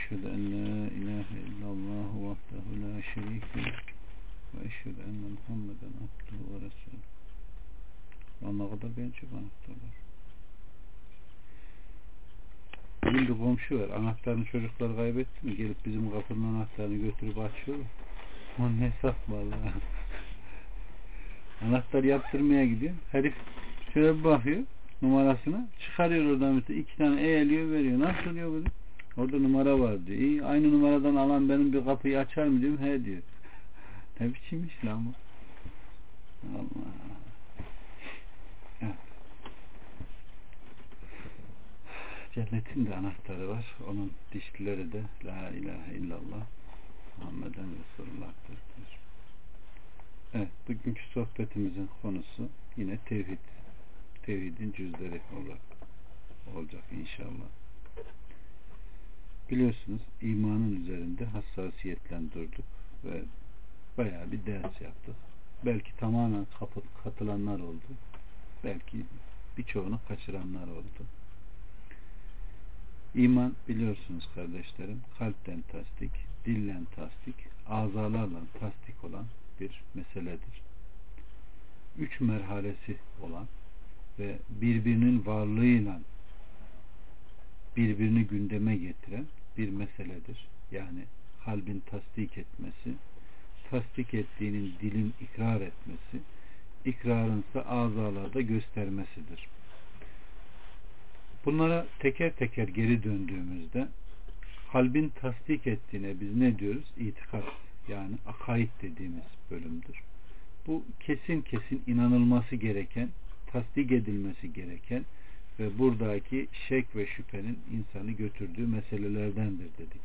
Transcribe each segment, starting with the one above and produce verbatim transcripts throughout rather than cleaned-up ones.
eşhedü en la ilahe illallah vahdehu la şerike leh ve eşhedü enne Muhammeden abduhu ve resulüh. Ona kadar ben çok anahtarlar. Bizim bir komşu var. Anahtarını çocuklar kaybetti mi? Gelip bizim kapının anahtarını götürüp açıyorlar. Onun hesap vallahi. Anahtar yaptırmaya gidiyor. Herif şöyle bir bakıyor numarasına. Çıkarıyor oradan bir iki tane eğiliyor veriyor. Nasıl oluyor bunu? Orada numara var diyor. İyi, aynı numaradan alan benim bir kapıyı açar mı diyorum. He diyor. Ne biçim iş lan bu? Allah. Evet. Cennetin de anahtarı var. Onun dişlileri de la ilahe illallah Muhammeden Resulullah'tır. Evet, bugünkü sohbetimizin konusu yine tevhid. Tevhidin cüzleri olarak olacak inşallah. Biliyorsunuz imanın üzerinde hassasiyetlendirdik ve bayağı bir ders yaptık. Belki tamamen katılanlar oldu. Belki birçoğunu kaçıranlar oldu. İman biliyorsunuz kardeşlerim kalpten tasdik, dillen tasdik, azalarla tasdik olan bir meseledir. Üç merhalesi olan ve birbirinin varlığıyla birbirini gündeme getiren bir meseledir. Yani kalbin tasdik etmesi, tasdik ettiğinin dilin ikrar etmesi, ikrarınsa azalarda göstermesidir. Bunlara teker teker geri döndüğümüzde kalbin tasdik ettiğine biz ne diyoruz? İtikat, yani akaid dediğimiz bölümdür. Bu kesin kesin inanılması gereken, tasdik edilmesi gereken ve buradaki şek ve şüphenin insanı götürdüğü meselelerdendir dedik.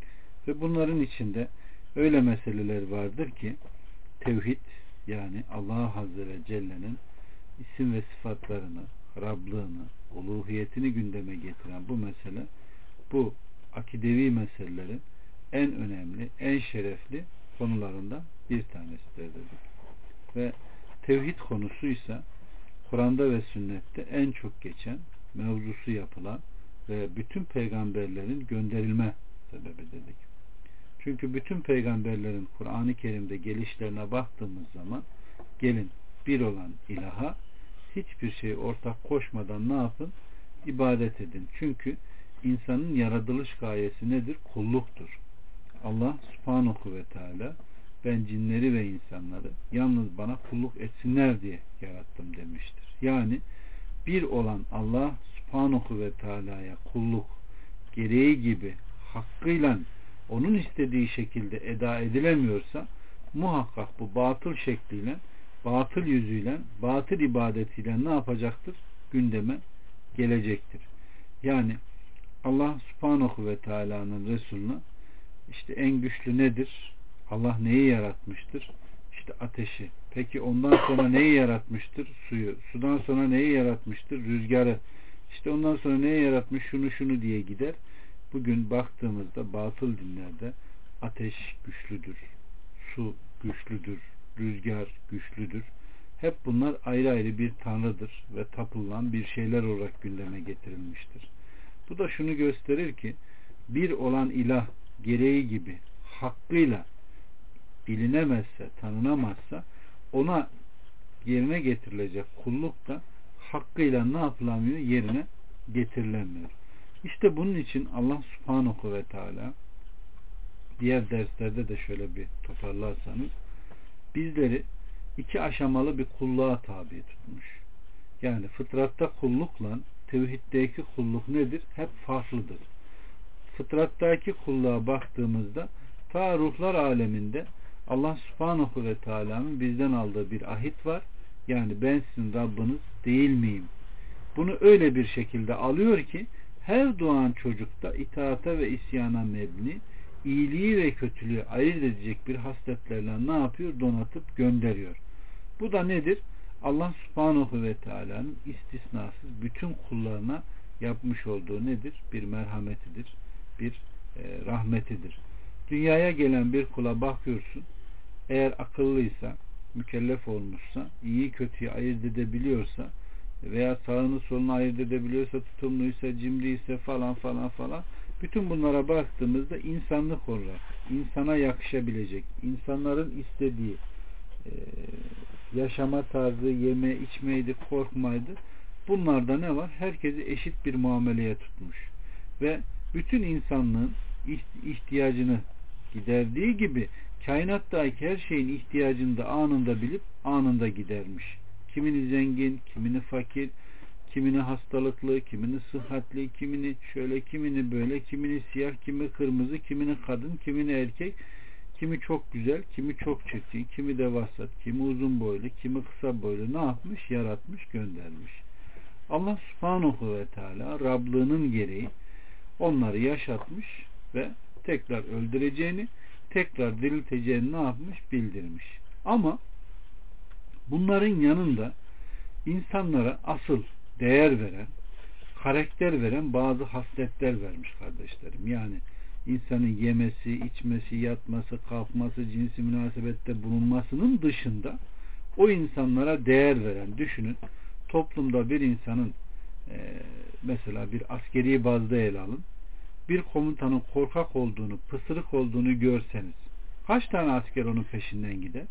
Ve bunların içinde öyle meseleler vardır ki tevhid, yani Allah Azze ve Celle'nin isim ve sıfatlarını, Rablığını, uluhiyetini gündeme getiren bu mesele, bu akidevi meselelerin en önemli, en şerefli konularından bir tanesidir dedik. Ve tevhid konusuysa Kur'an'da ve sünnette en çok geçen, mevzusu yapılan ve bütün peygamberlerin gönderilme sebebi dedik. Çünkü bütün peygamberlerin Kur'an-ı Kerim'de gelişlerine baktığımız zaman gelin bir olan ilaha hiçbir şey ortak koşmadan ne yapın? İbadet edin. Çünkü insanın yaratılış gayesi nedir? Kulluktur. Allah Subhanahu ve Teala ben cinleri ve insanları yalnız bana kulluk etsinler diye yarattım demiştir. Yani bir olan Allah Subhanahu ve Teala'ya kulluk gereği gibi hakkıyla onun istediği şekilde eda edilemiyorsa muhakkak bu batıl şekliyle, batıl yüzüyle, batıl ibadetiyle ne yapacaktır? Gündeme gelecektir. Yani Allah Subhanahu ve Teala'nın Resulüne işte en güçlü nedir? Allah neyi yaratmıştır? İşte ateşi. Peki ondan sonra neyi yaratmıştır? Suyu. Sudan sonra neyi yaratmıştır? Rüzgarı. İşte ondan sonra neyi yaratmış? Şunu şunu diye gider. Bugün baktığımızda batıl dinlerde ateş güçlüdür, su güçlüdür, rüzgar güçlüdür. Hep bunlar ayrı ayrı bir tanrıdır ve tapılan bir şeyler olarak gündeme getirilmiştir. Bu da şunu gösterir ki bir olan ilah gereği gibi hakkıyla bilinemezse, tanınamazsa ona yerine getirilecek kulluk da hakkıyla ne yapılamıyor? Yerine getirilemiyor. İşte bunun için Allah Subhanahu ve Teala diğer derslerde de şöyle bir toparlarsanız bizleri iki aşamalı bir kulluğa tabi tutmuş. Yani fıtratta kullukla tevhiddeki kulluk nedir? Hep farklıdır. Fıtrattaki kulluğa baktığımızda ta ruhlar aleminde Allah Subhanahu ve Teala'nın bizden aldığı bir ahit var. Yani ben sizin Rabbiniz değil miyim? Bunu öyle bir şekilde alıyor ki her doğan çocukta itaata ve isyana mebni, iyiliği ve kötülüğü ayırt edecek bir hasletlerle ne yapıyor? Donatıp gönderiyor. Bu da nedir? Allah Subhanahu ve Teala'nın istisnasız bütün kullarına yapmış olduğu nedir? Bir merhametidir, bir e, rahmetidir. Dünyaya gelen bir kula bakıyorsun, eğer akıllıysa, mükellef olmuşsa, iyi kötüyü ayırt edebiliyorsa veya sağını solunu ayırt edebiliyorsa, tutumluysa, cimriyse falan falan falan Bütün bunlara baktığımızda insanlık olarak insana yakışabilecek, insanların istediği e, yaşama tarzı, yeme, içmeydi, korkmaydı. Bunlarda ne var? Herkesi eşit bir muameleye tutmuş. Ve bütün insanlığın ihtiyacını giderdiği gibi kainattaki her şeyin ihtiyacını da anında bilip anında gidermiş. Kimini zengin, kimini fakir, kimini hastalıklı, kimini sıhhatli, kimini şöyle, kimini böyle, kimini siyah, kimi kırmızı, kimini kadın, kimini erkek, kimi çok güzel, kimi çok çirkin, kimi de vasat, kimi uzun boylu, kimi kısa boylu ne yapmış? Yaratmış, göndermiş. Allah subhanahu ve teala Rablığının gereği onları yaşatmış ve tekrar öldüreceğini, tekrar dirilteceğini ne yapmış? Bildirmiş. Ama bunların yanında insanlara asıl değer veren, karakter veren bazı hasletler vermiş kardeşlerim. Yani insanın yemesi, içmesi, yatması, kalkması, cinsi münasebette bulunmasının dışında o insanlara değer veren, düşünün, toplumda bir insanın e, mesela bir askeri bazda ele alın, bir komutanın korkak olduğunu, pısırık olduğunu görseniz kaç tane asker onun peşinden gider?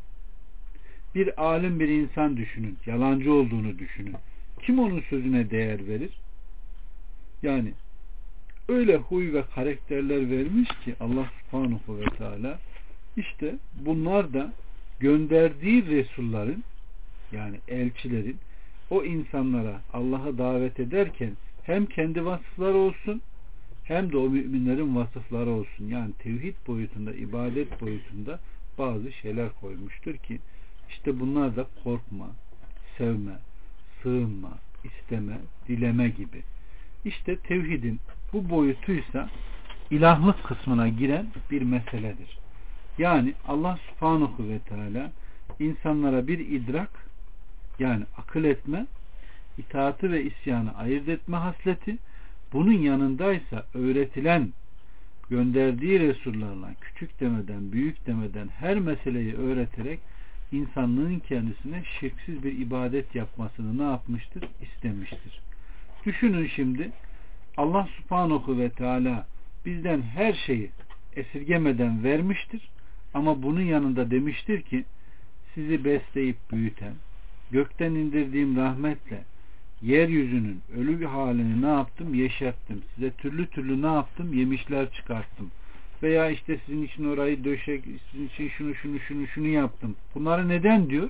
Bir alim bir insan düşünün, yalancı olduğunu düşünün. Kim onun sözüne değer verir? Yani öyle huy ve karakterler vermiş ki Allah subhanahu ve teala, işte bunlar da gönderdiği Resulların, yani elçilerin o insanlara Allah'a davet ederken hem kendi vasıfları olsun hem de o müminlerin vasıfları olsun. Yani tevhid boyutunda, ibadet boyutunda bazı şeyler koymuştur ki işte bunlar da korkma, sevme, sığınma, isteme, dileme gibi. İşte tevhidin bu boyutuysa ilahlık kısmına giren bir meseledir. Yani Allah subhanahu ve teala insanlara bir idrak, yani akıl etme, itaatı ve isyanı ayırt etme hasleti, bunun yanındaysa öğretilen, gönderdiği Resullarla küçük demeden, büyük demeden her meseleyi öğreterek insanlığın kendisine şirksiz bir ibadet yapmasını ne yapmıştır? İstemiştir. Düşünün şimdi, Allah subhanahu ve teala bizden her şeyi esirgemeden vermiştir. Ama bunun yanında demiştir ki, sizi besleyip büyüten, gökten indirdiğim rahmetle yeryüzünün ölü bir halini ne yaptım? Yeşerttim. Size türlü türlü ne yaptım? Yemişler çıkarttım. Veya işte sizin için orayı döşek, sizin için şunu şunu şunu şunu yaptım. Bunları neden diyor?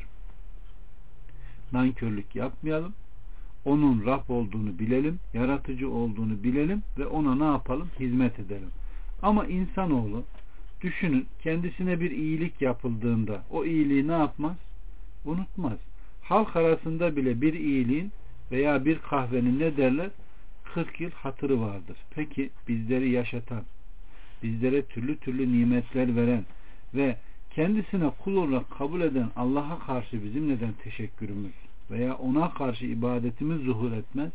Nankörlük yapmayalım. Onun Rab olduğunu bilelim, yaratıcı olduğunu bilelim ve ona ne yapalım? Hizmet edelim. Ama insanoğlu, düşünün, kendisine bir iyilik yapıldığında o iyiliği ne yapmaz? Unutmaz. Halk arasında bile bir iyiliğin veya bir kahvenin ne derler? kırk yıl hatırı vardır. Peki bizleri yaşatan, bizlere türlü türlü nimetler veren ve kendisine kul olarak kabul eden Allah'a karşı bizim neden teşekkürümüz veya ona karşı ibadetimiz zuhur etmez?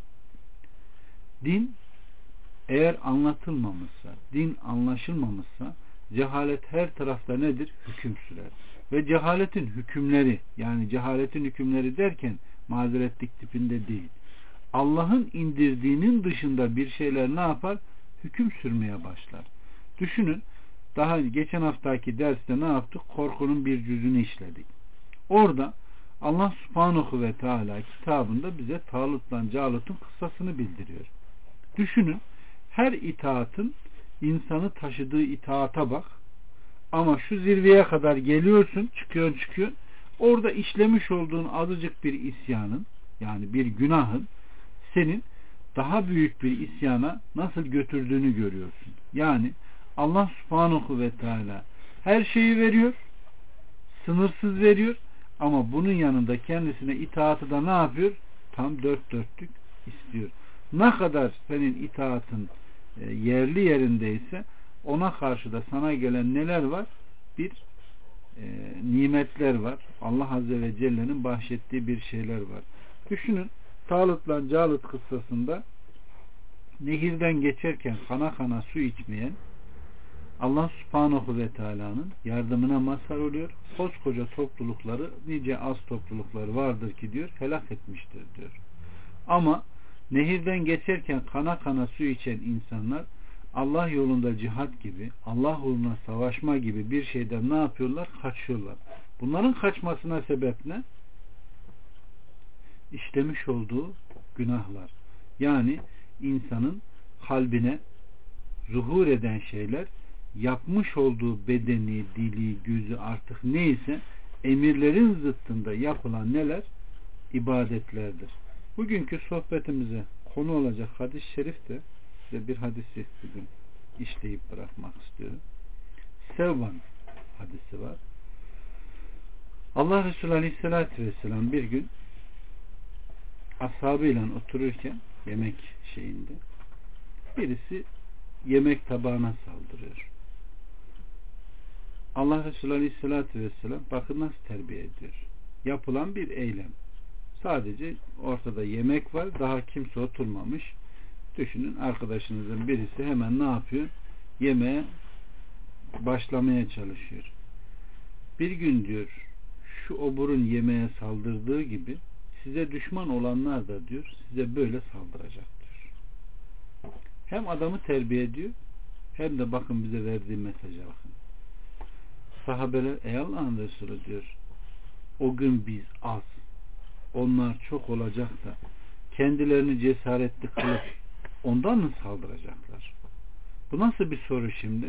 Din eğer anlatılmamışsa, din anlaşılmamışsa cehalet her tarafta nedir? Hüküm sürer. Ve cehaletin hükümleri, yani cehaletin hükümleri derken mazeretlik tipinde değil. Allah'ın indirdiğinin dışında bir şeyler ne yapar? Hüküm sürmeye başlar. Düşünün, daha geçen haftaki derste ne yaptık? Korkunun bir cüzünü işledik. Orada Allah subhanahu ve teala kitabında bize Talut'la Calut'un kıssasını bildiriyor. Düşünün, her itaatın insanı taşıdığı itaata bak. Ama şu zirveye kadar geliyorsun, çıkıyorsun çıkıyorsun. Orada işlemiş olduğun azıcık bir isyanın, yani bir günahın senin daha büyük bir isyana nasıl götürdüğünü görüyorsun. Yani Allah subhanahu ve teala her şeyi veriyor, sınırsız veriyor, ama bunun yanında kendisine itaatı da ne yapıyor? Tam dört dörtlük istiyor. Ne kadar senin itaatın yerli yerindeyse ona karşı da sana gelen neler var? Bir e, nimetler var. Allah Azze ve Celle'nin bahşettiği bir şeyler var. Düşünün, Talut'la Calut kıssasında nehirden geçerken kana kana su içmeyen Allah Subhanahu ve Teala'nın yardımına mazhar oluyor. Koskoca toplulukları, nice az toplulukları vardır ki diyor, helak etmiştir diyor. Ama nehirden geçerken kana kana su içen insanlar Allah yolunda cihat gibi, Allah uğruna savaşma gibi bir şeyden ne yapıyorlar? Kaçıyorlar. Bunların kaçmasına sebep ne? İşlemiş olduğu günahlar. Yani insanın kalbine zuhur eden şeyler, yapmış olduğu bedeni, dili, gözü artık neyse emirlerin zıttında yapılan neler? İbadetlerdir. Bugünkü sohbetimize konu olacak hadis-i şerif de size bir hadisi bugün işleyip bırakmak istiyorum. Sevban hadisi var. Allah Resulü Aleyhisselatü Vesselam bir gün ashabıyla otururken yemek şeyinde birisi yemek tabağına saldırıyor. Allah Resulü Aleyhisselatü Vesselam bakın nasıl terbiye ediyor. Yapılan bir eylem. Sadece ortada yemek var. Daha kimse oturmamış. Düşünün, arkadaşınızın birisi hemen ne yapıyor? Yemeğe başlamaya çalışıyor. Bir gün diyor şu oburun yemeğe saldırdığı gibi size düşman olanlar da diyor size böyle saldıracak diyor. Hem adamı terbiye ediyor hem de bakın bize verdiği mesaja bakın. Sahabeler ey Allah'ın Resulü diyor o gün biz az, onlar çok olacak da kendilerini cesaretli kılıp ondan mı saldıracaklar? Bu nasıl bir soru şimdi?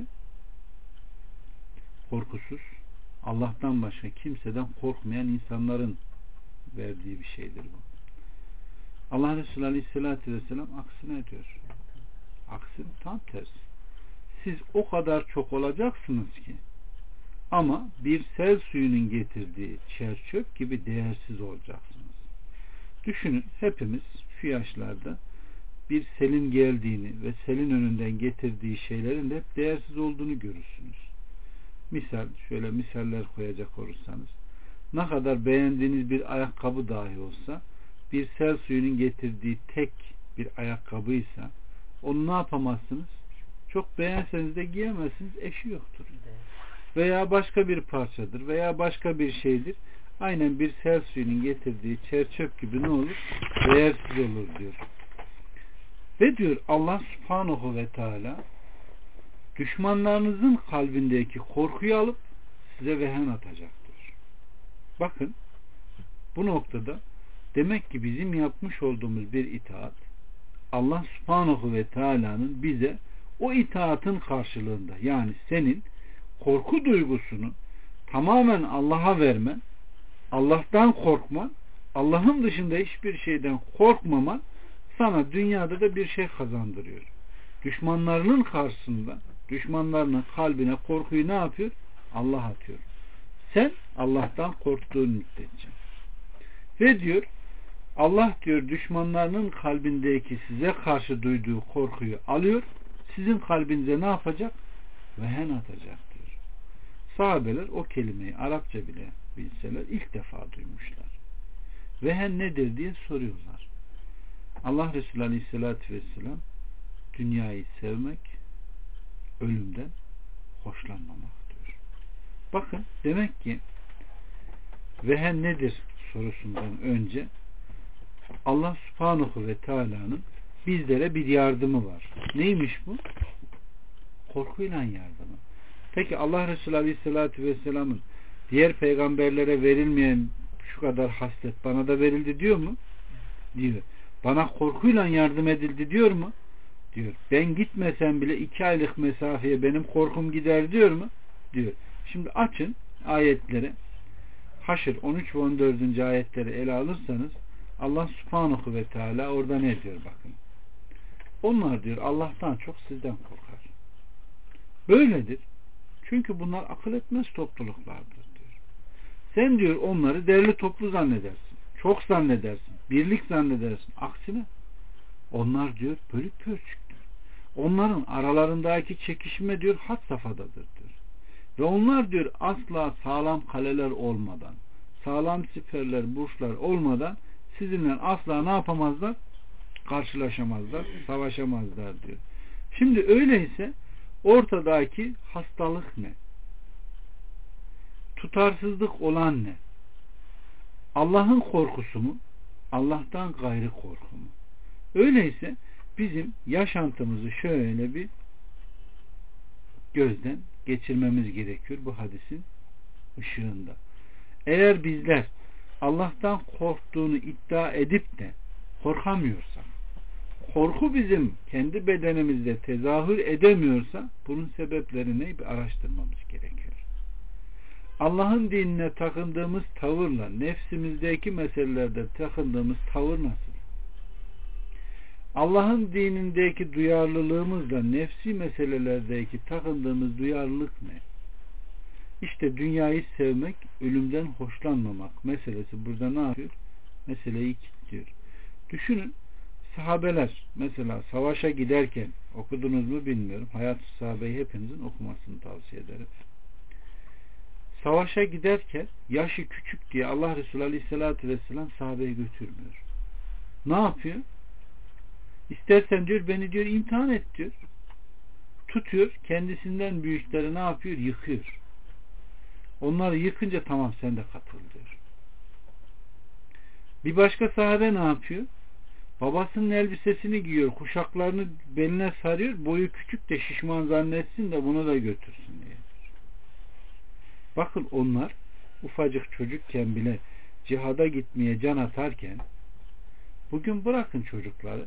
Korkusuz, Allah'tan başka kimseden korkmayan insanların verdiği bir şeydir bu. Allah Resulü Aleyhisselatü Vesselam aksine diyor. Aksine tam tersi. Siz o kadar çok olacaksınız ki ama bir sel suyunun getirdiği çer çöp gibi değersiz olacaksınız. Düşünün, hepimiz şu yaşlarda bir selin geldiğini ve selin önünden getirdiği şeylerin de hep değersiz olduğunu görürsünüz. Misal, şöyle misaller koyacak olursanız, ne kadar beğendiğiniz bir ayakkabı dahi olsa, bir sel suyunun getirdiği tek bir ayakkabıysa onu ne yapamazsınız? Çok beğenseniz de giyemezsiniz, eşi yoktur. Veya başka bir parçadır veya başka bir şeydir. Aynen bir sel suyunun getirdiği çer çöp gibi ne olur? Değersiz olur diyor. Ve diyor Allah Subhanahu ve Teala düşmanlarınızın kalbindeki korkuyu alıp size vehen atacaktır. Bakın bu noktada demek ki bizim yapmış olduğumuz bir itaat Allah Subhanahu ve Teala'nın bize o itaatın karşılığında, yani senin korku duygusunu tamamen Allah'a vermen, Allah'tan korkman, Allah'ın dışında hiçbir şeyden korkmaman sana dünyada da bir şey kazandırıyor. Düşmanlarının karşısında düşmanlarının kalbine korkuyu ne yapıyor? Allah atıyor. Sen Allah'tan korktuğun müddetçe. Ve diyor Allah diyor düşmanlarının kalbindeki size karşı duyduğu korkuyu alıyor. Sizin kalbinize ne yapacak? Vehen atacak diyor. Sahabeler o kelimeyi Arapça bile bilseler ilk defa duymuşlar. Vehen nedir diye soruyorlar. Allah Resulü Aleyhisselatü Vesselam dünyayı sevmek, ölümden hoşlanmamak diyor. Bakın demek ki vehen nedir sorusundan önce Allah Subhanahu ve Teala'nın bizlere bir yardımı var. Neymiş bu? Korkuyla yardımı. Peki Allah Resulü Aleyhisselatü Vesselam'ın diğer peygamberlere verilmeyen şu kadar haslet bana da verildi diyor mu? Diyor. Bana korkuyla yardım edildi diyor mu? Diyor. Ben gitmesem bile iki aylık mesafeye benim korkum gider diyor mu? Diyor. Şimdi açın ayetleri. Haşr on üç ve on dördüncü ayetleri ele alırsanız Allah Subhanahu ve Teala orada ne diyor bakın. Onlar diyor Allah'tan çok sizden korkar. Böyledir. Çünkü bunlar akıl etmez topluluklardır diyor. Sen diyor onları derli toplu zannedersin. Çok zannedersin. Birlik zannedersin. Aksine onlar diyor bölük pörçüktür. Onların aralarındaki çekişme diyor had safhadadır diyor. Ve onlar diyor asla sağlam kaleler olmadan, sağlam siperler, burçlar olmadan sizinle asla ne yapamazlar? Karşılaşamazlar, savaşamazlar diyor. Şimdi öyleyse ortadaki hastalık ne? Tutarsızlık olan ne? Allah'ın korkusu mu? Allah'tan gayrı korku mu? Öyleyse bizim yaşantımızı şöyle bir gözden geçirmemiz gerekiyor bu hadisin ışığında. Eğer bizler Allah'tan korktuğunu iddia edip de korkamıyorsak, korku bizim kendi bedenimizde tezahür edemiyorsa bunun sebepleri ne? Bir araştırmamız gerekiyor. Allah'ın dinine takındığımız tavırla nefsimizdeki meselelerde takındığımız tavır nasıl? Allah'ın dinindeki duyarlılığımızla nefsi meselelerdeki takındığımız duyarlılık ne? İşte dünyayı sevmek, ölümden hoşlanmamak meselesi burada ne yapıyor? Meseleyi kilitliyor. Düşünün, sahabeler mesela savaşa giderken, okudunuz mu bilmiyorum, Hayat-ı Sahabe'yi hepinizin okumasını tavsiye ederim. Savaşa giderken yaşı küçük diye Allah Resulü Aleyhisselatü Vesselam sahabeyi götürmüyor. Ne yapıyor? İstersen diyor beni diyor imtihan et diyor. Tutuyor, kendisinden büyükleri ne yapıyor? Yıkıyor. Onları yıkınca tamam sen de katıl diyor. Bir başka sahabe ne yapıyor? Babasının elbisesini giyiyor, kuşaklarını beline sarıyor, boyu küçük de şişman zannetsin de bunu da götürsün diye. Bakın onlar ufacık çocukken bile cihada gitmeye can atarken bugün bırakın çocukları,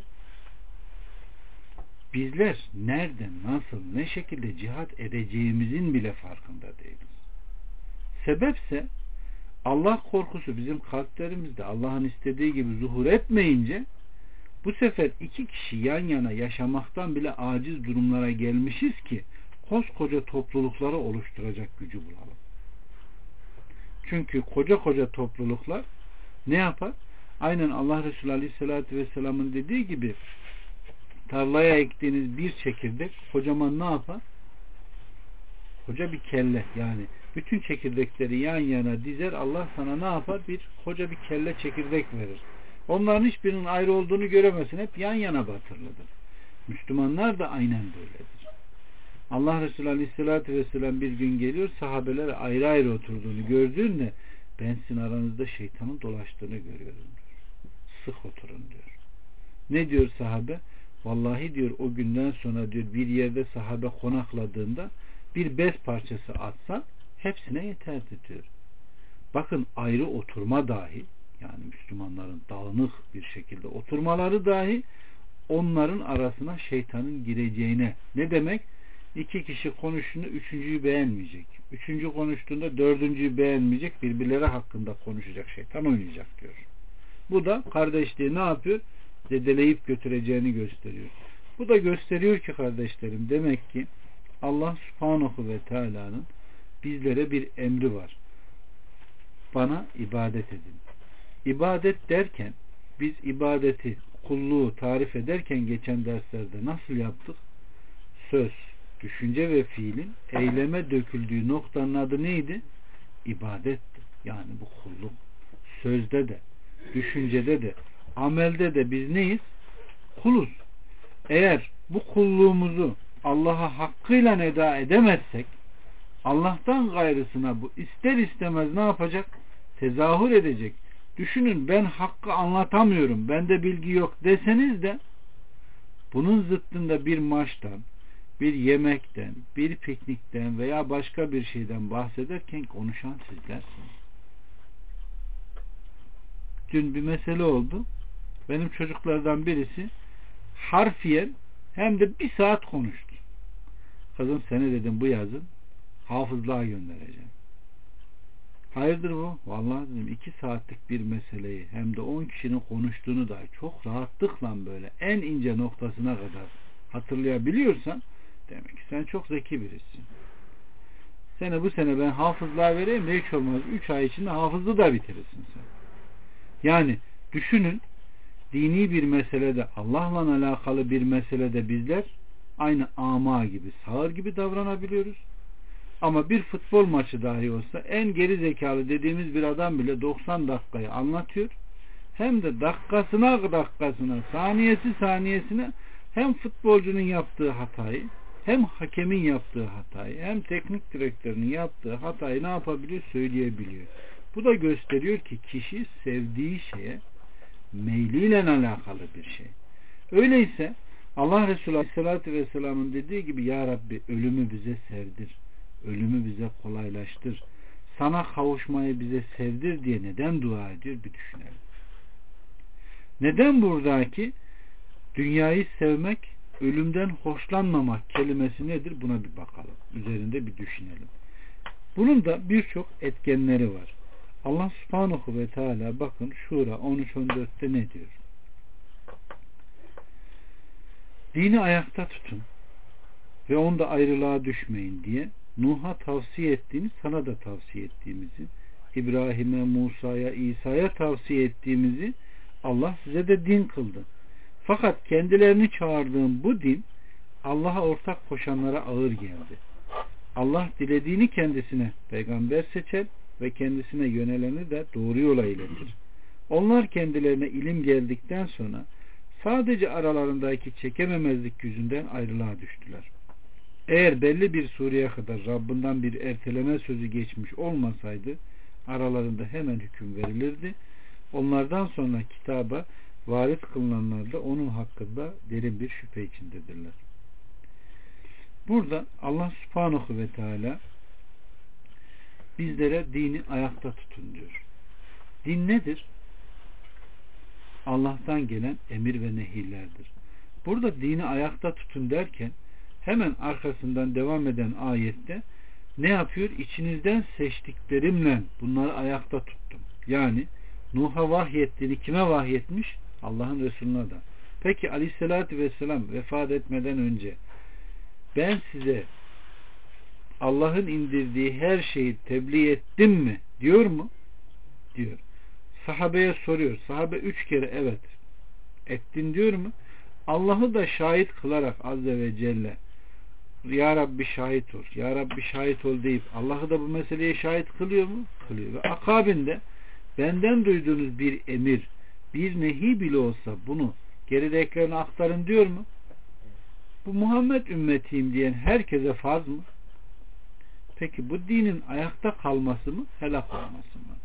bizler nereden, nasıl, ne şekilde cihat edeceğimizin bile farkında değiliz. Sebepse Allah korkusu bizim kalplerimizde Allah'ın istediği gibi zuhur etmeyince bu sefer iki kişi yan yana yaşamaktan bile aciz durumlara gelmişiz ki koskoca toplulukları oluşturacak gücü bulalım. Çünkü koca koca topluluklar ne yapar? Aynen Allah Resulü Aleyhisselatü Vesselam'ın dediği gibi tarlaya ektiğiniz bir çekirdek kocaman ne yapar? Koca bir kelle, yani bütün çekirdekleri yan yana dizer, Allah sana ne yapar? Bir koca bir kelle çekirdek verir. Onların hiçbirinin ayrı olduğunu göremezsin. Hep yan yana batırılıdır. Müslümanlar da aynen böyledir. Allah Resulü Aleyhisselatü Vesselam bir gün geliyor, sahabeler ayrı ayrı oturduğunu gördüğünde ben sizin aranızda şeytanın dolaştığını görüyorum diyor. Sık oturun diyor. Ne diyor sahabe? Vallahi diyor o günden sonra diyor bir yerde sahabe konakladığında bir bez parçası atsa hepsine yeterdi diyor. Bakın ayrı oturma dahi, yani Müslümanların dağınık bir şekilde oturmaları dahi onların arasına şeytanın gireceğine, ne demek? İki kişi konuştuğunda üçüncüyü beğenmeyecek. Üçüncü konuştuğunda dördüncüyü beğenmeyecek. Birbirleri hakkında konuşacak, şeytan oynayacak diyor. Bu da kardeşliği ne yapıyor? Zedeleyip götüreceğini gösteriyor. Bu da gösteriyor ki kardeşlerim, demek ki Allah Subhanahu ve Teala'nın bizlere bir emri var. Bana ibadet edin. İbadet derken biz ibadeti, kulluğu tarif ederken geçen derslerde nasıl yaptık? Söz, düşünce ve fiilin eyleme döküldüğü noktanın adı neydi? İbadetti. Yani bu kulluk. Sözde de, düşüncede de, amelde de biz neyiz? Kuluz. Eğer bu kulluğumuzu Allah'a hakkıyla eda edemezsek, Allah'tan gayrısına bu ister istemez ne yapacak? Tezahür edecek. Düşünün, ben hakkı anlatamıyorum, bende bilgi yok deseniz de bunun zıttında bir maçtan, bir yemekten, bir piknikten veya başka bir şeyden bahsederken konuşan sizlersiniz. Dün bir mesele oldu. Benim çocuklardan birisi harfiyen hem de bir saat konuştu. Kızım seni dedim bu yazın hafızlığa göndereceğim. Hayırdır bu? Vallahi dedim iki saatlik bir meseleyi hem de on kişinin konuştuğunu da çok rahatlıkla böyle en ince noktasına kadar hatırlayabiliyorsan demek ki sen çok zeki birisin. Seni bu sene ben hafızlığa vereyim de hiç olmaz üç ay içinde hafızlığı da bitirirsin sen. Yani düşünün, dini bir meselede, Allah'la alakalı bir meselede bizler aynı ama gibi, sağır gibi davranabiliyoruz. Ama bir futbol maçı dahi olsa en geri zekalı dediğimiz bir adam bile doksan dakikayı anlatıyor. Hem de dakikasına dakikasına, saniyesi saniyesine hem futbolcunun yaptığı hatayı, hem hakemin yaptığı hatayı, hem teknik direktörünün yaptığı hatayı ne yapabiliyor? Söyleyebiliyor. Bu da gösteriyor ki kişi sevdiği şeye meyliyle alakalı bir şey. Öyleyse Allah Resulü Aleyhisselatü Vesselam'ın dediği gibi ya Rabbi ölümü bize sevdir, ölümü bize kolaylaştır, sana kavuşmayı bize sevdir diye neden dua ediyor bir düşünelim. Neden buradaki dünyayı sevmek, ölümden hoşlanmamak kelimesi nedir? Buna bir bakalım. Üzerinde bir düşünelim. Bunun da birçok etkenleri var. Allah Subhanahu ve Teala bakın Şura on üç on dörtte ne diyor? Dini ayakta tutun ve onda ayrılığa düşmeyin diye Nuh'a tavsiye ettiğini sana da tavsiye ettiğimizi, İbrahim'e, Musa'ya, İsa'ya tavsiye ettiğimizi Allah size de din kıldı. Fakat kendilerini çağırdığım bu din Allah'a ortak koşanlara ağır geldi. Allah dilediğini kendisine peygamber seçer ve kendisine yöneleni de doğru yola iletir. Onlar kendilerine ilim geldikten sonra sadece aralarındaki çekememezlik yüzünden ayrılığa düştüler. Eğer belli bir sureye kadar Rabbinden bir erteleme sözü geçmiş olmasaydı aralarında hemen hüküm verilirdi. Onlardan sonra kitaba varis kılınanlar da onun hakkında derin bir şüphe içindedirler. Burada Allah Subhanahu ve Teala bizlere dini ayakta tutun diyor. Din nedir? Allah'tan gelen emir ve nehirlerdir. Burada dini ayakta tutun derken hemen arkasından devam eden ayette ne yapıyor? İçinizden seçtiklerimle bunları ayakta tuttum. Yani Nuh'a vahyettiğini kime vahyetmiş? Allah'ın Resulüne da. Peki Aleyhisselatü Vesselam vefat etmeden önce ben size Allah'ın indirdiği her şeyi tebliğ ettim mi? Diyor mu? Diyor. Sahabeye soruyor. Sahabe üç kere evet ettin diyor mu? Allah'ı da şahit kılarak Azze ve Celle Ya Rabbi şahit ol, Ya Rabbi şahit ol deyip Allah'ı da bu meseleye şahit kılıyor mu? Kılıyor. Ve akabinde benden duyduğunuz bir emir, bir nehi bile olsa bunu geridekilerine aktarın diyor mu? Bu Muhammed ümmetiyim diyen herkese farz mı? Peki bu dinin ayakta kalması mı? Helak olması mı?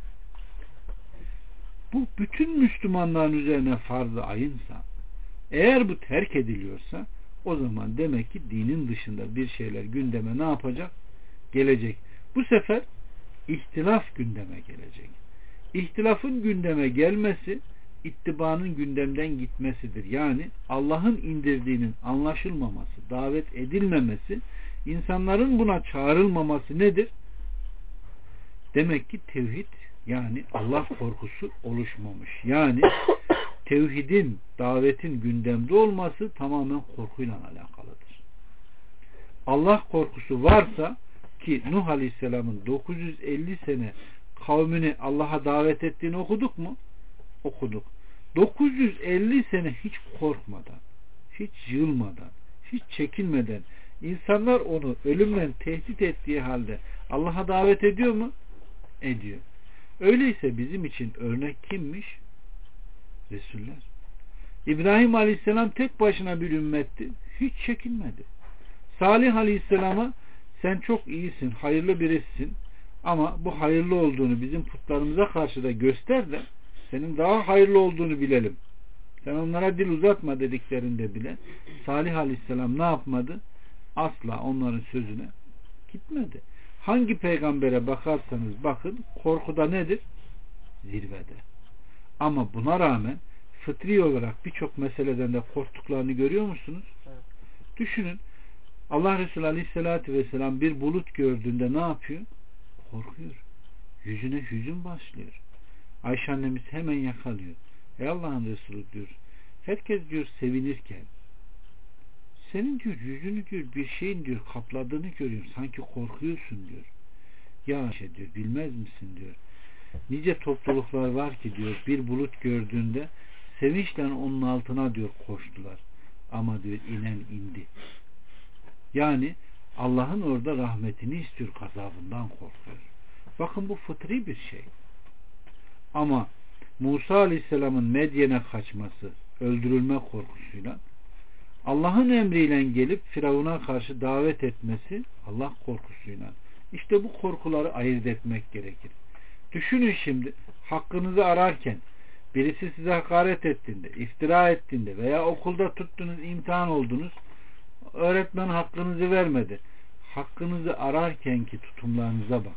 Bu bütün Müslümanların üzerine farz-ı ayınsa, eğer bu terk ediliyorsa o zaman demek ki dinin dışında bir şeyler gündeme ne yapacak? Gelecek. Bu sefer ihtilaf gündeme gelecek. İhtilafın gündeme gelmesi ittibanın gündemden gitmesidir. Yani Allah'ın indirdiğinin anlaşılmaması, davet edilmemesi, insanların buna çağrılmaması nedir? Demek ki tevhid yani Allah korkusu oluşmamış. Yani tevhidin, davetin gündemde olması tamamen korkuyla alakalıdır. Allah korkusu varsa ki Nuh Aleyhisselam'ın dokuz yüz elli sene kavmini Allah'a davet ettiğini okuduk mu? Okuduk. dokuz yüz elli sene hiç korkmadan, hiç yılmadan, hiç çekinmeden insanlar onu ölümle tehdit ettiği halde Allah'a davet ediyor mu? Ediyor. Öyleyse bizim için örnek kimmiş? Resuller. İbrahim Aleyhisselam tek başına bir ümmetti. Hiç çekinmedi. Salih Aleyhisselam'a sen çok iyisin, hayırlı birisin ama bu hayırlı olduğunu bizim putlarımıza karşı da göster de senin daha hayırlı olduğunu bilelim. Sen onlara dil uzatma dediklerinde bile Salih Aleyhisselam ne yapmadı? Asla onların sözüne gitmedi. Hangi peygambere bakarsanız bakın korkuda nedir? Zirvede. Ama buna rağmen fıtri olarak birçok meseleden de korktuklarını görüyor musunuz? Evet. Düşünün. Allah Resulü Aleyhisselatü Vesselam bir bulut gördüğünde ne yapıyor? Korkuyor. Yüzüne hüzün başlıyor. Ayşe annemiz hemen yakalıyor. Ey Allah'ın Resulü diyor. Herkes diyor sevinirken senin diyor yüzünü diyor bir şeyin diyor kapladığını görüyor. Sanki korkuyorsun diyor. Ya Ayşe diyor bilmez misin diyor. Nice topluluklar var ki diyor bir bulut gördüğünde sevinçle onun altına diyor koştular. Ama diyor inen indi. Yani Allah'ın orada rahmetini istiyor, gazabından korkuyor. Bakın bu fıtri bir şey. Ama Musa Aleyhisselam'ın Medyen'e kaçması, öldürülme korkusuyla Allah'ın emriyle gelip Firavun'a karşı davet etmesi Allah korkusuyla. İşte bu korkuları ayırt etmek gerekir. Düşünün şimdi hakkınızı ararken birisi size hakaret ettiğinde, iftira ettiğinde veya okulda tuttunuz, imtihan oldunuz, öğretmen hakkınızı vermedi. Hakkınızı ararkenki tutumlarınıza bakın.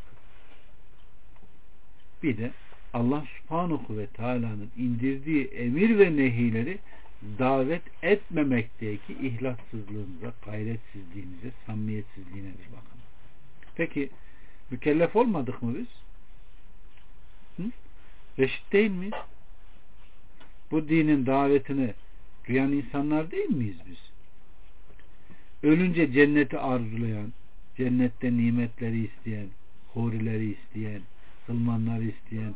Bir de Allah Subhanahu ve Teala'nın indirdiği emir ve nehileri davet etmemekteki ihlassızlığınıza, gayretsizliğinize, samimiyetsizliğine bir bakın. Peki mükellef olmadık mı biz? Hı? Reşit değil miyiz? Bu dinin davetine duyan insanlar değil miyiz biz? Ölünce cenneti arzulayan, cennette nimetleri isteyen, hurileri isteyen, hılmanları isteyen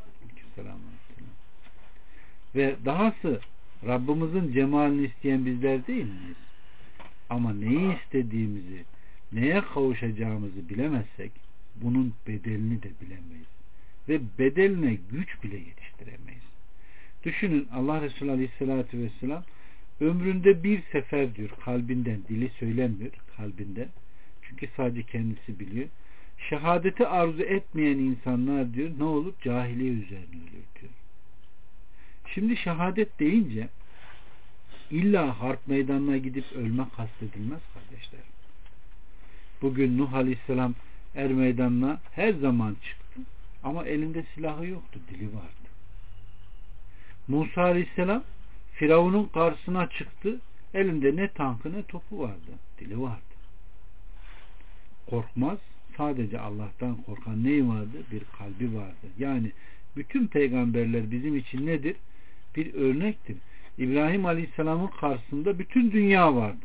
ve dahası Rabbimizin cemalini isteyen bizler değil miyiz? Ama neyi istediğimizi, neye kavuşacağımızı bilemezsek bunun bedelini de bilemeyiz. Ve bedeline güç bile yetiştiremeyiz. Düşünün, Allah Resulü Aleyhisselatü Vesselam ömründe bir sefer diyor, kalbinden, dili söylemiyor, kalbinden. Çünkü sadece kendisi biliyor. Şehadeti arzu etmeyen insanlar diyor ne olur? Cahiliye üzerine ölür diyor. Şimdi şehadet deyince illa harp meydanına gidip ölme kastedilmez kardeşler. Bugün Nuh Aleyhisselam er meydanına her zaman çıktı ama elinde silahı yoktu, dili vardı. Musa Aleyhisselam Firavun'un karşısına çıktı, elinde ne tankı ne topu vardı, dili vardı. Korkmaz, sadece Allah'tan korkan neyi vardı? Bir kalbi vardı. Yani bütün peygamberler bizim için nedir? Bir örnektir. İbrahim Aleyhisselam'ın karşısında bütün dünya vardı.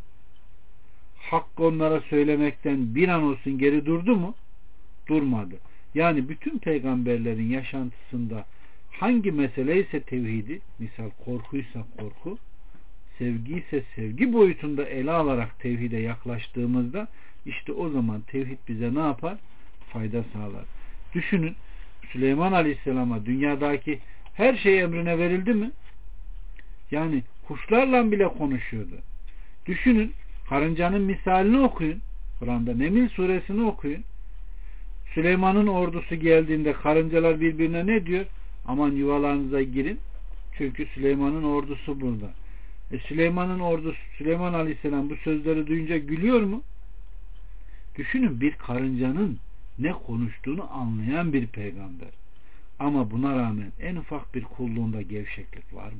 Hakkı onlara söylemekten bir an olsun geri durdu mu? Durmadı. Yani bütün peygamberlerin yaşantısında hangi mesele ise tevhidi, misal korkuysa korku, sevgi ise sevgi boyutunda ele alarak tevhide yaklaştığımızda işte o zaman tevhid bize ne yapar? Fayda sağlar. Düşünün, Süleyman Aleyhisselam'a dünyadaki her şey emrine verildi mi? Yani kuşlarla bile konuşuyordu. Düşünün, karıncanın misalini okuyun. Kur'an'da Neml suresini okuyun. Süleyman'ın ordusu geldiğinde karıncalar birbirine ne diyor? Aman yuvalarınıza girin. Çünkü Süleyman'ın ordusu burada. E Süleyman'ın ordusu, Süleyman Aleyhisselam bu sözleri duyunca gülüyor mu? Düşünün, bir karıncanın ne konuştuğunu anlayan bir peygamber. Ama buna rağmen en ufak bir kulluğunda gevşeklik var mı?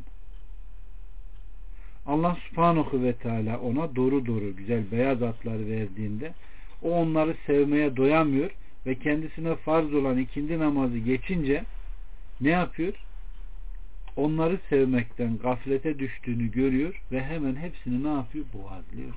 Allah Subhanahu ve Teala ona doğru doğru güzel beyaz atları verdiğinde o onları sevmeye doyamıyor ve kendisine farz olan ikindi namazı geçince ne yapıyor? Onları sevmekten gaflete düştüğünü görüyor ve hemen hepsini ne yapıyor? Boğazlıyor.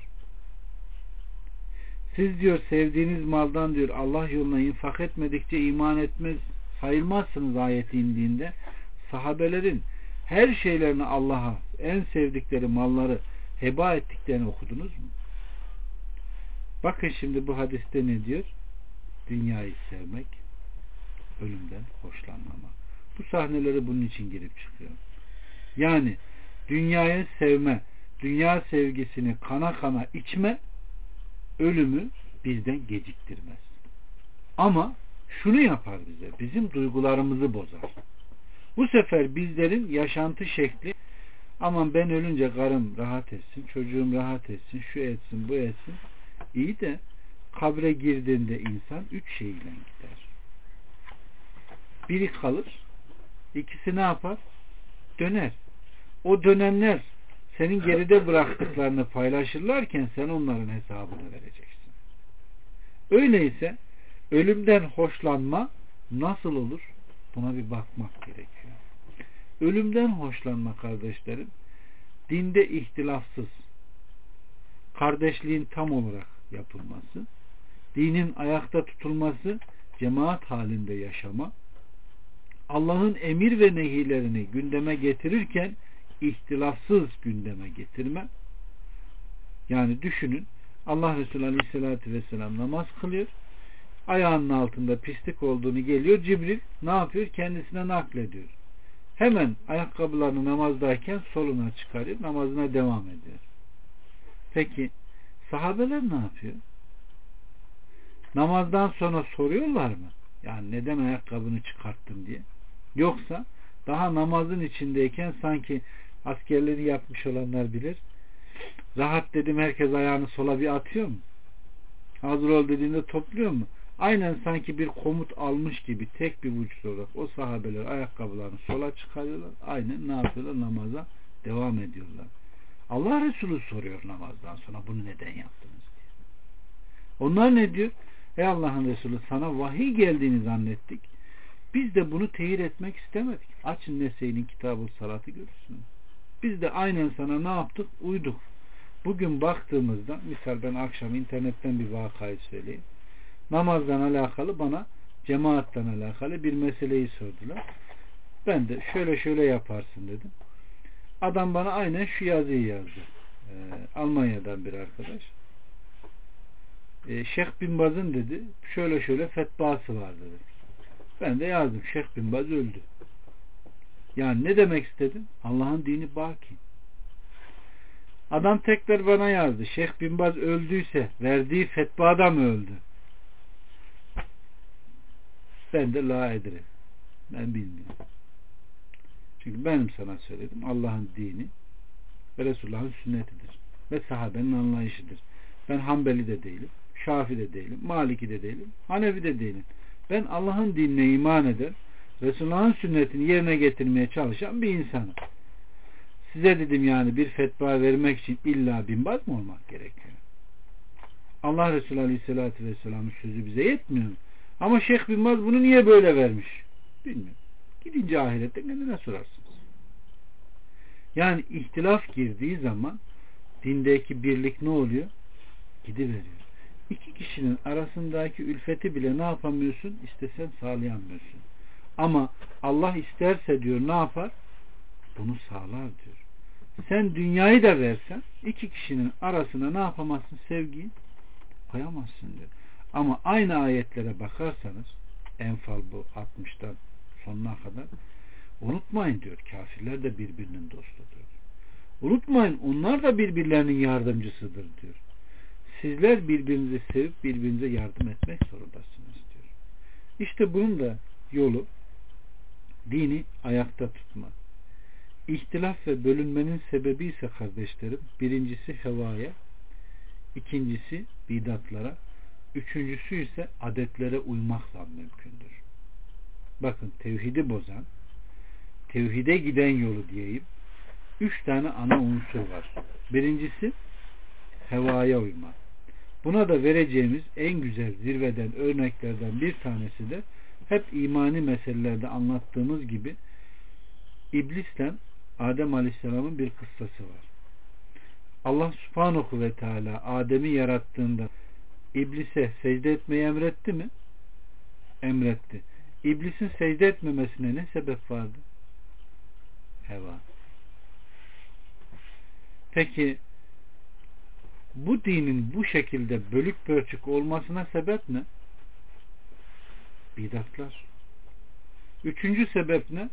Siz diyor sevdiğiniz maldan diyor Allah yoluna infak etmedikçe iman etmez sayılmazsınız ayeti indiğinde sahabelerin her şeylerini Allah'a en sevdikleri malları heba ettiklerini okudunuz mu? Bakın şimdi bu hadiste ne diyor? Dünyayı sevmek, ölümden hoşlanmamak. Bu sahneleri bunun için girip çıkıyor. Yani dünyayı sevme, dünya sevgisini kana kana içme, ölümü bizden geciktirmez. Ama şunu yapar bize, bizim duygularımızı bozar. Bu sefer bizlerin yaşantı şekli, aman ben ölünce karım rahat etsin, çocuğum rahat etsin, şu etsin, bu etsin. İyi de kabre girdiğinde insan üç şeyle gider. Biri kalır, ikisi ne yapar? Döner. O dönenler senin geride bıraktıklarını paylaşırlarken sen onların hesabını vereceksin. Öyleyse ölümden hoşlanma nasıl olur? Buna bir bakmak gerekiyor. Ölümden hoşlanma kardeşlerim, dinde ihtilafsız, kardeşliğin tam olarak yapılması, dinin ayakta tutulması, cemaat halinde yaşama, Allah'ın emir ve nehilerini gündeme getirirken ihtilafsız gündeme getirme. Yani düşünün, Allah Resulü Aleyhisselatü Vesselam namaz kılıyor, ayağının altında pislik olduğunu geliyor Cibril ne yapıyor? Kendisine naklediyor. Hemen ayakkabılarını namazdayken soluna çıkarıyor, namazına devam ediyor. Peki sahabeler ne yapıyor? Namazdan sonra soruyorlar mı? Yani neden ayakkabını çıkarttın diye. Yoksa Daha namazın içindeyken sanki askerleri yapmış olanlar bilir. Rahat dedim herkes ayağını sola bir atıyor mu? Hazır ol dediğinde topluyor mu? Aynen sanki bir komut almış gibi tek bir vücut olarak o sahabeler ayakkabılarını sola çıkarıyorlar. Aynen ne yapıyorlar? Namaza devam ediyorlar. Allah Resulü soruyor namazdan sonra bunu neden yaptınız diye. Onlar ne diyor? Ey Allah'ın Resulü sana vahiy geldiğini zannettik. Biz de bunu teyir etmek istemedik. Açın Nese'nin Kitab-ı Salat'ı görürsünüz. Biz de aynen sana ne yaptık? Uyduk. Bugün baktığımızda misal ben akşam internetten bir vakayı söyleyeyim. Namazdan alakalı bana cemaattan alakalı bir meseleyi sordular. Ben de şöyle şöyle yaparsın dedim. Adam bana aynen şu yazıyı yazdı. Ee, Almanya'dan bir arkadaş. Ee, Şeyh Bin Baz'ın dedi şöyle şöyle fetvası var dedi. Ben de yazdım. Şeyh Bin Baz öldü. Yani ne demek istedim? Allah'ın dini baki. Adam tekrar bana yazdı. Şeyh Bin Baz öldüyse verdiği fetvada mı öldü? Ben de la edre. Ben bilmiyorum. Çünkü benim sana söyledim. Allah'ın dini ve Resulullah'ın sünnetidir. Ve sahabenin anlayışıdır. Ben Hanbeli de değilim. Şafi de değilim. Maliki de değilim. Hanefi de değilim. Ben Allah'ın dinine iman eder. Resulullah'ın sünnetini yerine getirmeye çalışan bir insanım. Size dedim yani bir fetva vermek için illa Bin Baz mı olmak gerekiyor? Allah Resulü Aleyhisselatü Vesselam'ın sözü bize yetmiyor mu? Ama Şeyh Bin Baz bunu niye böyle vermiş? Bilmiyorum. Gidince ahirette kendine sorarsınız. Yani ihtilaf girdiği zaman dindeki birlik ne oluyor? Gidiveriyor. İki kişinin arasındaki ülfeti bile ne yapamıyorsun? İstesen sağlayamıyorsun. Ama Allah isterse diyor ne yapar? Bunu sağlar diyor. Sen dünyayı da versen iki kişinin arasına ne yapamazsın? Sevgiyi koyamazsın diyor. Ama aynı ayetlere bakarsanız Enfal bu altmıştan sonuna kadar unutmayın diyor. Kafirler de birbirinin dostudur. Unutmayın onlar da birbirlerinin yardımcısıdır diyor. Sizler birbirinizi sevip birbirinize yardım etmek zorundasınız diyor. İşte bunun da yolu dini ayakta tutma. İhtilaf ve bölünmenin sebebi ise kardeşlerim birincisi hevaya, ikincisi bidatlara, üçüncüsü ise adetlere uymakla mümkündür. Bakın tevhidi bozan, tevhide giden yolu diyeyim. Üç tane ana unsur var. Birincisi hevaya uyma. Buna da vereceğimiz en güzel zirveden örneklerden bir tanesi de hep imani meselelerde anlattığımız gibi İblis'ten Adem Aleyhisselam'ın bir kıssası var. Allah Subhanahu ve Teala Adem'i yarattığında İblis'e secde etmeyi emretti mi? Emretti. İblisin secde etmemesine ne sebep vardı? Heva. Peki bu dinin bu şekilde bölük pörçük olmasına sebep ne? Bidatlar. Üçüncü sebep ne?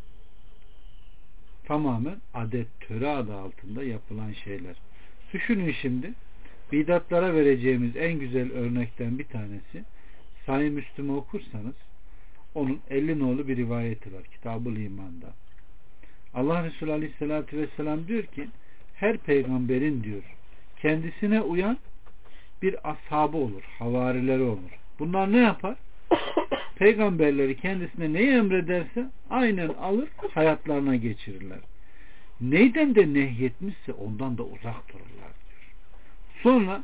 Tamamen adet, töre adı altında yapılan şeyler. Düşünün şimdi bidatlara vereceğimiz en güzel örnekten bir tanesi Sahih Müslim'i okursanız onun elli nolu bir rivayeti var Kitab-ül İman'da. Allah Resulü Aleyhisselatü Vesselam diyor ki her peygamberin diyor kendisine uyan bir ashabı olur, havarileri olur. Bunlar ne yapar? Peygamberleri kendisine neyi emrederse aynen alır hayatlarına geçirirler. Neyden de nehyetmişse ondan da uzak dururlar diyor. Sonra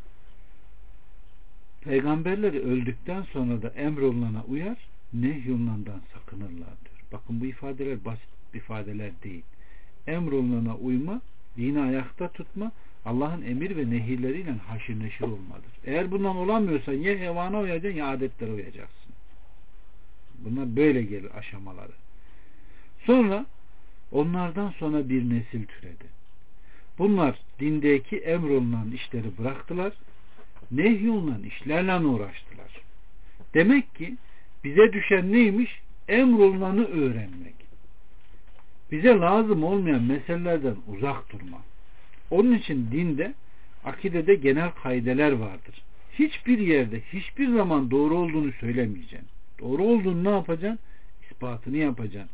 peygamberleri öldükten sonra da emrolunana uyar, nehyolunandan sakınırlar diyor. Bakın bu ifadeler basit ifadeler değil. Emrolunana uyma, dini ayakta tutma, Allah'ın emir ve nehirleriyle haşir neşir olmadır. Eğer bundan olamıyorsan ya hevana uyacaksın ya adetlere uyacaksın. Bunlar böyle gelir aşamaları. Sonra onlardan sonra bir nesil türedi. Bunlar dindeki emrolunan işleri bıraktılar, nehyolunan işlerle uğraştılar. Demek ki bize düşen neymiş? Emrolunanı öğrenmek. Bize lazım olmayan meselelerden uzak durma. Onun için dinde, akidede genel kaideler vardır. Hiçbir yerde, hiçbir zaman doğru olduğunu söylemeyeceksin. Doğru olduğunu ne yapacaksın? İspatını yapacaksın.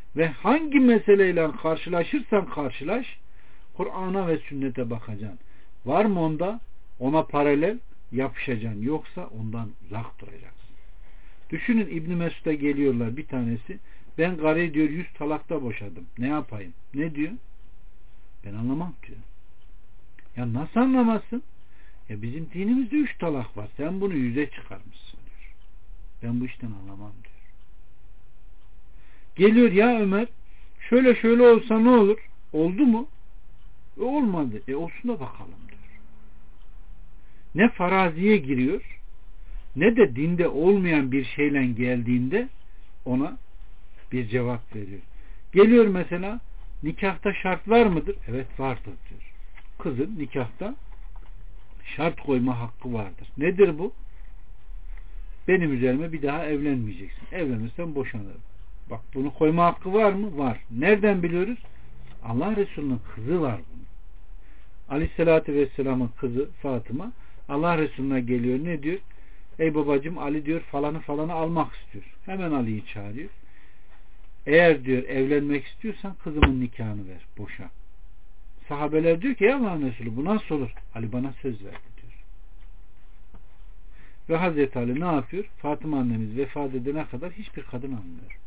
Ve hangi meseleyle karşılaşırsan karşılaş, Kur'an'a ve sünnete bakacaksın. Var mı onda? Ona paralel yapışacaksın. Yoksa ondan uzak duracaksın. Düşünün, İbn Mesud'a geliyorlar bir tanesi. Ben karıyı diyor yüz talakta boşadım. Ne yapayım? Ne diyor? Ben anlamam diyor. Ya nasıl anlamazsın? Ya bizim dinimizde üç talak var. Sen bunu yüze çıkarmışsın diyor. Ben bu işten anlamam diyor. Geliyor, ya Ömer şöyle şöyle olsa ne olur? Oldu mu? E olmadı. E olsun da bakalım diyor. Ne faraziye giriyor, ne de dinde olmayan bir şeyle geldiğinde ona bir cevap veriyor. Geliyor mesela, nikahta şart var mıdır? Evet vardır diyor. Kızın nikahta şart koyma hakkı vardır. Nedir bu? Benim üzerime bir daha evlenmeyeceksin. Evlenirsen boşanırım. Bak, bunu koyma hakkı var mı? Var. Nereden biliyoruz? Allah Resulü'nün kızı var bunun. Aleyhissalatü Vesselam'ın kızı Fatıma Allah Resulü'ne geliyor. Ne diyor? Ey babacığım, Ali diyor falanı falanı almak istiyor. Hemen Ali'yi çağırıyor. Eğer diyor evlenmek istiyorsan kızımın nikahını ver. Boşa. Sahabeler diyor ki ya Allah Resulü bu nasıl olur? Ali bana söz verdi diyor. Ve Hazreti Ali ne yapıyor? Fatıma annemiz vefat edene kadar hiçbir kadın almıyor.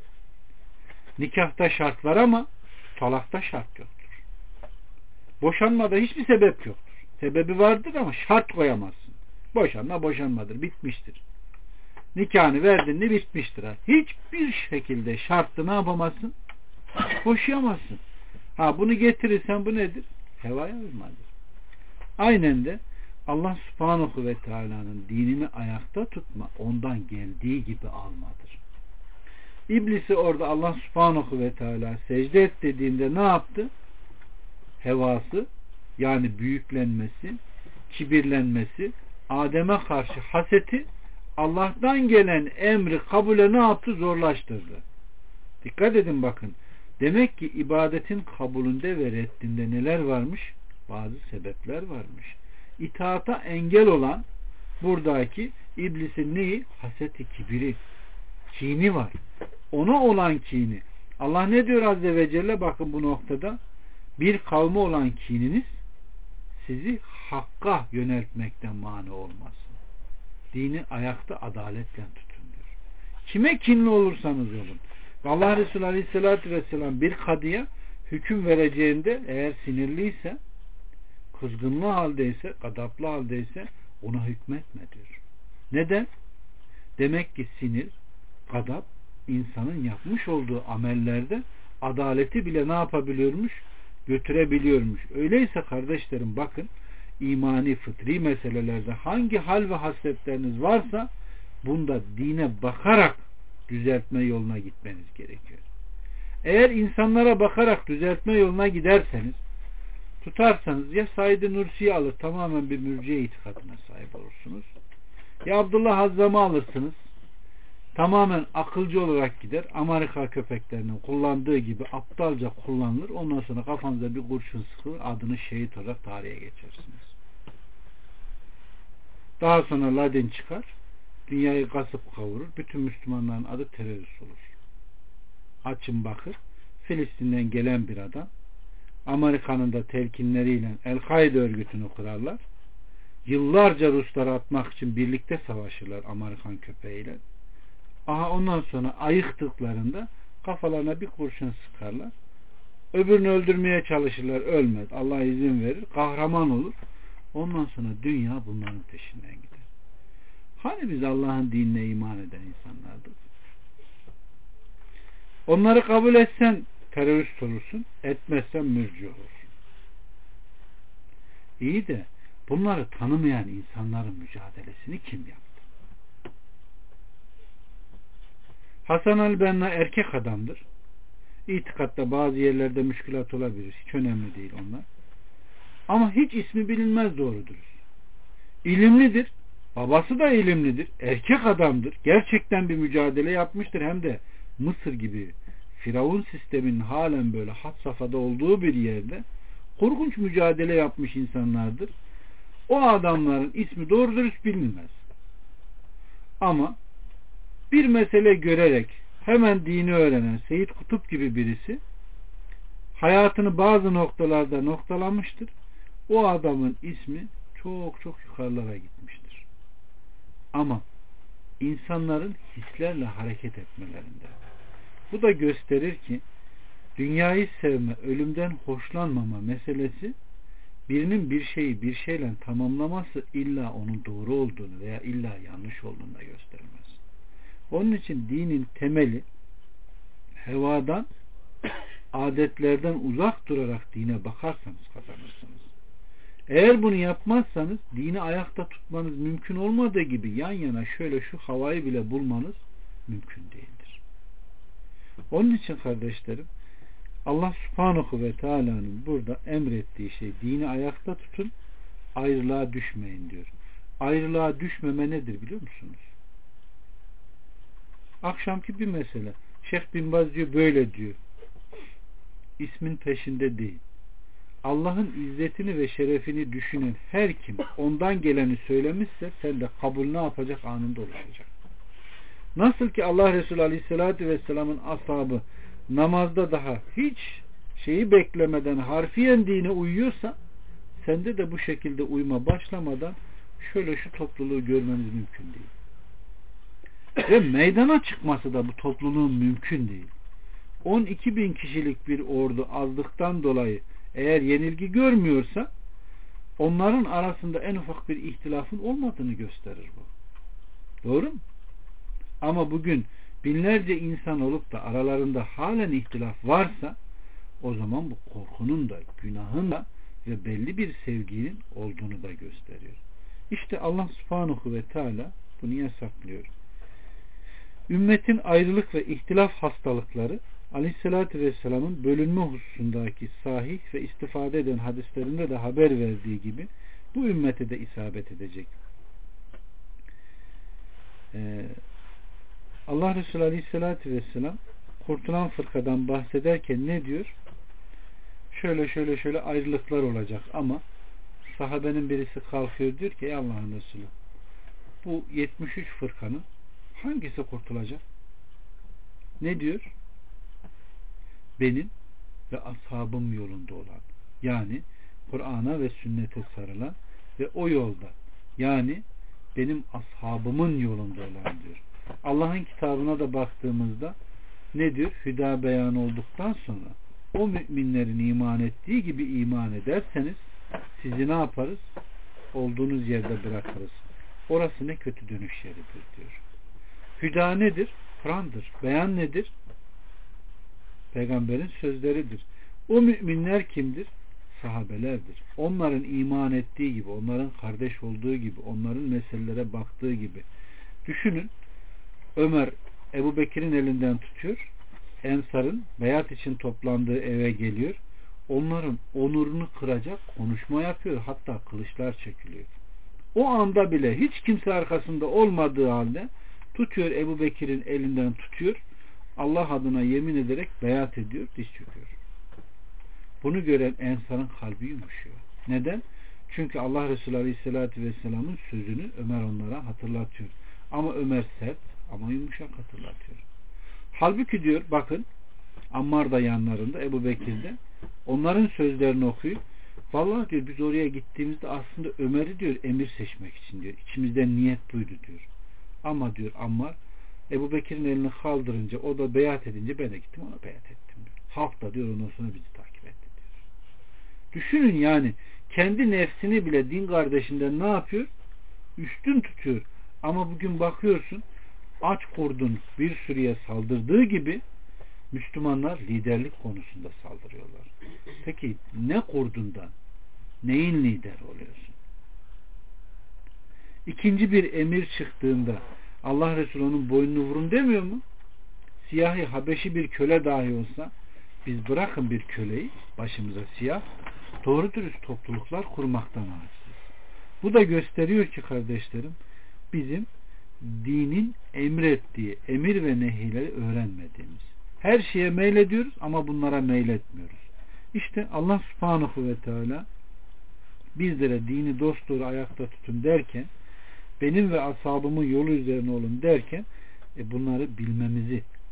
Nikahta şart var ama talakta şart yoktur. Boşanmada hiçbir sebep yoktur. Sebebi vardır ama şart koyamazsın. Boşanma boşanmadır. Bitmiştir. Nikahını verdin mi bitmiştir. Hiçbir şekilde şartlı ne yapamazsın? Boşayamazsın. Ha bunu getirirsen bu nedir? Hevaya uymadır. Aynen de Allah Subhanahu ve Teala'nın dinini ayakta tutma, ondan geldiği gibi almadır. İblisi orada Allah Subhanahu ve Teala secde et dediğinde ne yaptı? Hevası, yani büyüklenmesi, kibirlenmesi, Adem'e karşı haseti, Allah'tan gelen emri kabule ne yaptı? Zorlaştırdı. Dikkat edin bakın. Demek ki ibadetin kabulünde ve reddinde neler varmış? Bazı sebepler varmış. İtaata engel olan buradaki iblisin neyi? Haseti, kibiri, kini var. Ona olan kini. Allah ne diyor Azze ve Celle? Bakın bu noktada bir kavme olan kininiz sizi hakka yöneltmekten mani olmasın. Dini ayakta adaletle tutun diyor. Kime kinli olursanız olun. Allah Resulü Aleyhisselatü Vesselam bir kadıya hüküm vereceğinde eğer sinirliyse, kızgınlığı haldeyse, gadaplı haldeyse ona hükmetme diyor. Neden? Demek ki sinir, gadap insanın yapmış olduğu amellerde adaleti bile ne yapabiliyormuş? Götürebiliyormuş. Öyleyse kardeşlerim bakın, imani, fıtri meselelerde hangi hal ve hasletleriniz varsa bunda dine bakarak düzeltme yoluna gitmeniz gerekiyor. Eğer insanlara bakarak düzeltme yoluna giderseniz, tutarsanız ya Said-i Nursi'yi alır, tamamen bir mürciye itikadına sahip olursunuz. Ya Abdullah Hazzam'ı alırsınız, tamamen akılcı olarak gider, Amerika köpeklerinin kullandığı gibi aptalca kullanılır, ondan sonra kafanıza bir kurşun sıkılır, adını şehit olarak tarihe geçersiniz. Daha sonra Ladin çıkar, dünyayı kasıp kavurur, bütün Müslümanların adı terörist olur. Açın bakır, Filistin'den gelen bir adam, Amerika'nın da telkinleriyle El-Kaide örgütünü kurarlar, yıllarca Rusları atmak için birlikte savaşırlar Amerikan köpeğiyle. Aha ondan sonra ayıktıklarında kafalarına bir kurşun sıkarlar. Öbürünü öldürmeye çalışırlar, ölmez. Allah izin verir, kahraman olur. Ondan sonra dünya bunların peşinden gider. Hani biz Allah'ın dinine iman eden insanlardık? Onları kabul etsen terörist olursun, etmezsen mürci olursun. İyi de bunları tanımayan insanların mücadelesini kim yaptı? Hasan el-Benna erkek adamdır. İtikatta bazı yerlerde müşkülat olabilir. Hiç önemli değil onlar. Ama hiç ismi bilinmez doğrudur. İlimlidir. Babası da ilimlidir. Erkek adamdır. Gerçekten bir mücadele yapmıştır. Hem de Mısır gibi Firavun sisteminin halen böyle had safhada olduğu bir yerde korkunç mücadele yapmış insanlardır. O adamların ismi doğru dürüst bilinmez. Ama bir mesele görerek hemen dini öğrenen Seyyid Kutup gibi birisi hayatını bazı noktalarda noktalamıştır. O adamın ismi çok çok yukarılara gitmiştir. Ama insanların hislerle hareket etmelerinde. Bu da gösterir ki dünyayı sevme, ölümden hoşlanmama meselesi birinin bir şeyi bir şeyle tamamlaması illa onun doğru olduğunu veya illa yanlış olduğunu da göstermez. Onun için dinin temeli hevadan, adetlerden uzak durarak dine bakarsanız kazanırsınız. Eğer bunu yapmazsanız dini ayakta tutmanız mümkün olmadığı gibi yan yana şöyle şu havayı bile bulmanız mümkün değildir. Onun için kardeşlerim, Allah Subhanahu ve Teala'nın burada emrettiği şey dini ayakta tutun, ayrılığa düşmeyin diyor. Ayrılığa düşmeme nedir biliyor musunuz? Akşamki bir mesele. Şeyh Bin Baz diyor böyle diyor. İsmin peşinde değil. Allah'ın izzetini ve şerefini düşünen her kim ondan geleni söylemişse sen de kabul ne yapacak? Anında oluşacak. Nasıl ki Allah Resulü Aleyhisselatü Vesselam'ın ashabı namazda daha hiç şeyi beklemeden harfiyen dine uyuyorsa sende de bu şekilde uyma başlamadan şöyle şu topluluğu görmeniz mümkün değil. Ve meydana çıkması da bu topluluğun mümkün değil. on iki bin kişilik bir ordu azlıktan dolayı eğer yenilgi görmüyorsa onların arasında en ufak bir ihtilafın olmadığını gösterir bu. Doğru mu? Ama bugün binlerce insan olup da aralarında halen ihtilaf varsa o zaman bu korkunun da günahın da ve belli bir sevginin olduğunu da gösteriyor. İşte Allah Subhanahu ve Teala bunu yasaklıyor. Ümmetin ayrılık ve ihtilaf hastalıkları Aleyhisselatü Vesselam'ın bölünme hususundaki sahih ve istifade eden hadislerinde de haber verdiği gibi bu ümmete de isabet edecek. Ee, Allah Resulü Aleyhisselatü Vesselam kurtulan fırkadan bahsederken ne diyor? Şöyle şöyle şöyle ayrılıklar olacak ama sahabenin birisi kalkıyor diyor ki ey Allah'ın Resulü bu yetmiş üç fırkanın hangisi kurtulacak? Ne diyor? Benim ve ashabım yolunda olan, yani Kur'an'a ve sünnete sarılan ve o yolda, yani benim ashabımın yolunda olan diyor. Allah'ın kitabına da baktığımızda ne diyor? Hüda beyan olduktan sonra o müminlerin iman ettiği gibi iman ederseniz sizi ne yaparız? Olduğunuz yerde bırakırız. Orası ne kötü dönüş yeridir diyor. Hüda nedir? Kur'an'dır. Beyan nedir? Peygamberin sözleridir. O müminler kimdir? Sahabelerdir. Onların iman ettiği gibi, onların kardeş olduğu gibi, onların meselelere baktığı gibi. Düşünün, Ömer Ebu Bekir'in elinden tutuyor, Ensar'ın beyat için toplandığı eve geliyor, onların onurunu kıracak konuşma yapıyor, hatta kılıçlar çekiliyor. O anda bile hiç kimse arkasında olmadığı halde tutuyor, Ebu Bekir'in elinden tutuyor, Allah adına yemin ederek beyat ediyor, diz çöküyor. Bunu gören Ensar'ın kalbi yumuşuyor. Neden? Çünkü Allah Resulü Aleyhisselatü Vesselam'ın sözünü Ömer onlara hatırlatıyor. Ama Ömer sert ama yumuşak hatırlatıyor. Halbuki diyor bakın Ammar da yanlarında, Ebu Bekir de onların sözlerini okuyor. Vallahi diyor biz oraya gittiğimizde aslında Ömer'i diyor emir seçmek için diyor. İçimizden niyet buydu diyor. Ama diyor Ammar Ebu Bekir'in elini kaldırınca o da beyat edince ben de gittim ona beyat ettim diyor. Halk da diyor ondan sonra bizi takip etti diyor. Düşünün yani kendi nefsini bile din kardeşinden ne yapıyor? Üstün tutuyor. Ama bugün bakıyorsun aç kurdun bir sürüye saldırdığı gibi Müslümanlar liderlik konusunda saldırıyorlar. Peki ne kurdundan neyin lideri oluyorsun? İkinci bir emir çıktığında Allah Resulü onun boynunu vurun demiyor mu? Siyahi Habeşi bir köle dahi olsa biz bırakın bir köleyi başımıza siyah doğru dürüst topluluklar kurmaktan aciziz. Bu da gösteriyor ki kardeşlerim bizim dinin emrettiği emir ve nehileri öğrenmediğimiz. Her şeye meylediyoruz ama bunlara meyletmiyoruz. İşte Allah Subhanahu ve Teala bizlere dini dosdoğru ayakta tutun derken benim ve ashabımın yolu üzerine olun derken e bunları bilmemizi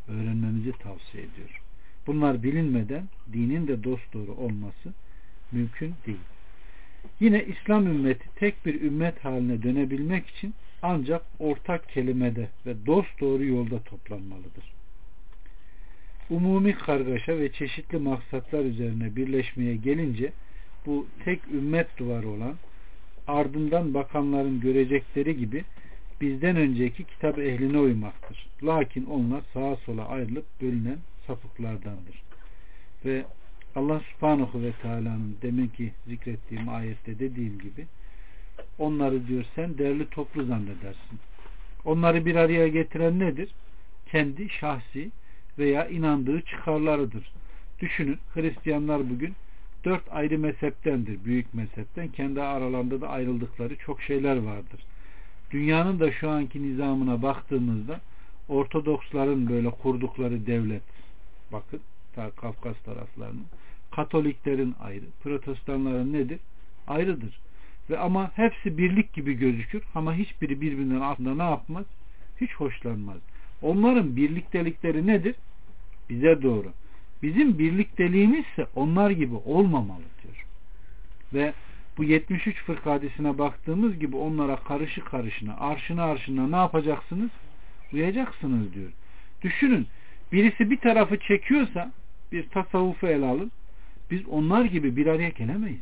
öğrenmemizi tavsiye ediyor. Bunlar bilinmeden dinin de dosdoğru olması mümkün değil. Yine İslam ümmeti tek bir ümmet haline dönebilmek için ancak ortak kelimede ve dosdoğru yolda toplanmalıdır. Umumi kargaşa ve çeşitli maksatlar üzerine birleşmeye gelince bu tek ümmet duvarı olan, ardından bakanların görecekleri gibi bizden önceki kitap ehline uymaktır. Lakin onlar sağa sola ayrılıp bölünen sapıklardandır. Ve Allah Subhanahu ve Teala'nın deminki zikrettiğim ayette dediğim gibi onları diyor sen derli toplu zannedersin. Onları bir araya getiren nedir? Kendi şahsi veya inandığı çıkarlarıdır. Düşünün, Hristiyanlar bugün dört ayrı mezheptendir. Büyük mezhepten. Kendi aralarında da ayrıldıkları çok şeyler vardır. Dünyanın da şu anki nizamına baktığımızda Ortodoksların böyle kurdukları devlet, bakın ta Kafkas taraflarının, Katoliklerin ayrı, Protestanların nedir? Ayrıdır. Ve ama hepsi birlik gibi gözükür ama hiçbiri birbirinden aslında ne yapmaz? Hiç hoşlanmaz. Onların birliktelikleri nedir? Bize doğru. Bizim birlikteliğimizse onlar gibi olmamalı diyor. Ve bu yetmiş üç fırka hadisine baktığımız gibi onlara karışı karışına, arşına arşına ne yapacaksınız? Uyacaksınız diyor. Düşünün, birisi bir tarafı çekiyorsa bir tasavvufu ele alın. Biz onlar gibi bir araya gelemeyiz.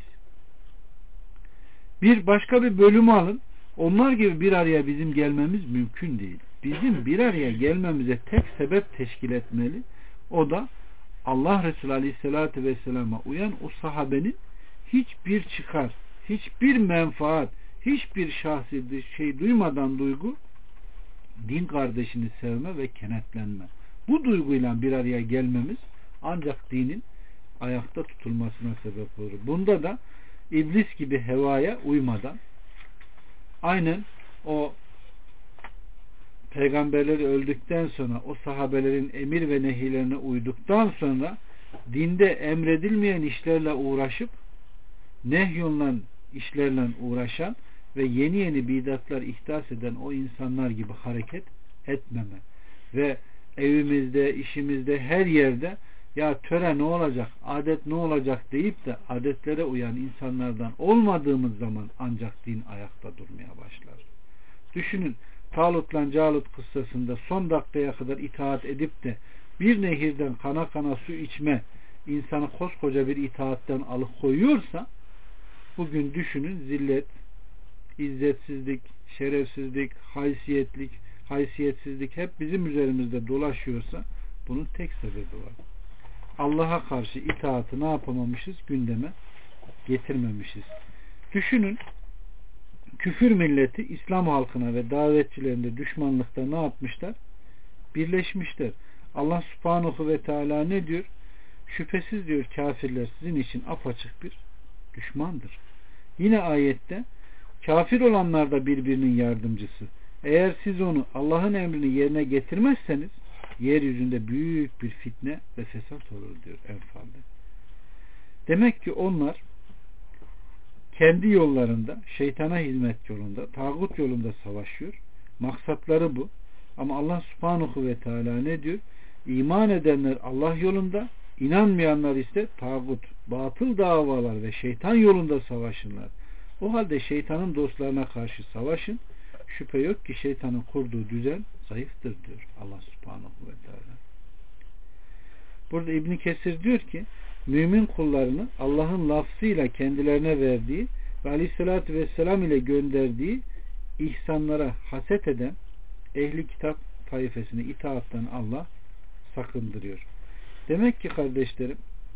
Bir başka bir bölümü alın. Onlar gibi bir araya bizim gelmemiz mümkün değil. Bizim bir araya gelmemize tek sebep teşkil etmeli. O da Allah Resulü Aleyhisselatü Vesselam'a uyan o sahabenin hiçbir çıkar, hiçbir menfaat, hiçbir şahsi şey duymadan duygu, din kardeşini sevme ve kenetlenme. Bu duyguyla bir araya gelmemiz ancak dinin ayakta tutulmasına sebep olur. Bunda da iblis gibi hevaya uymadan, aynen o peygamberleri öldükten sonra o sahabelerin emir ve nehirlerine uyduktan sonra dinde emredilmeyen işlerle uğraşıp nehyolunan işlerle uğraşan ve yeni yeni bidatlar ihdas eden o insanlar gibi hareket etmeme ve evimizde, işimizde, her yerde ya töre ne olacak, adet ne olacak deyip de adetlere uyan insanlardan olmadığımız zaman ancak din ayakta durmaya başlar. Düşünün, Talut'la Calut kıssasında son dakikaya kadar itaat edip de bir nehirden kana kana su içme insanı koskoca bir itaatten alıkoyuyorsa, bugün düşünün zillet, izzetsizlik, şerefsizlik, haysiyetlik, haysiyetsizlik hep bizim üzerimizde dolaşıyorsa bunun tek sebebi var. Allah'a karşı itaatı ne yapamamışız? Gündeme getirmemişiz. Düşünün, küfür milleti İslam halkına ve davetçilerinde düşmanlıkta ne yapmışlar? Birleşmişler. Allah Subhanahu ve Teala ne diyor? Şüphesiz diyor kafirler sizin için apaçık bir düşmandır. Yine ayette kafir olanlar da birbirinin yardımcısı. Eğer siz onu Allah'ın emrini yerine getirmezseniz yeryüzünde büyük bir fitne ve fesat olur diyor Enfal'de. Demek ki onlar kendi yollarında, şeytana hizmet yolunda, tağut yolunda savaşıyor. Maksatları bu. Ama Allah Subhanahu ve Teala ne diyor? İman edenler Allah yolunda, inanmayanlar ise tağut, batıl davalar ve şeytan yolunda savaşırlar. O halde şeytanın dostlarına karşı savaşın. Şüphe yok ki şeytanın kurduğu düzen zayıftır diyor Allah Subhanahu ve Teala. Burada İbn Kesir diyor ki mümin kullarını Allah'ın lafzıyla kendilerine verdiği ve Aleyhisselatü Vesselam ile gönderdiği ihsanlara haset eden ehli kitap taifesine itaattan Allah sakındırıyor. Demek ki kardeşlerim,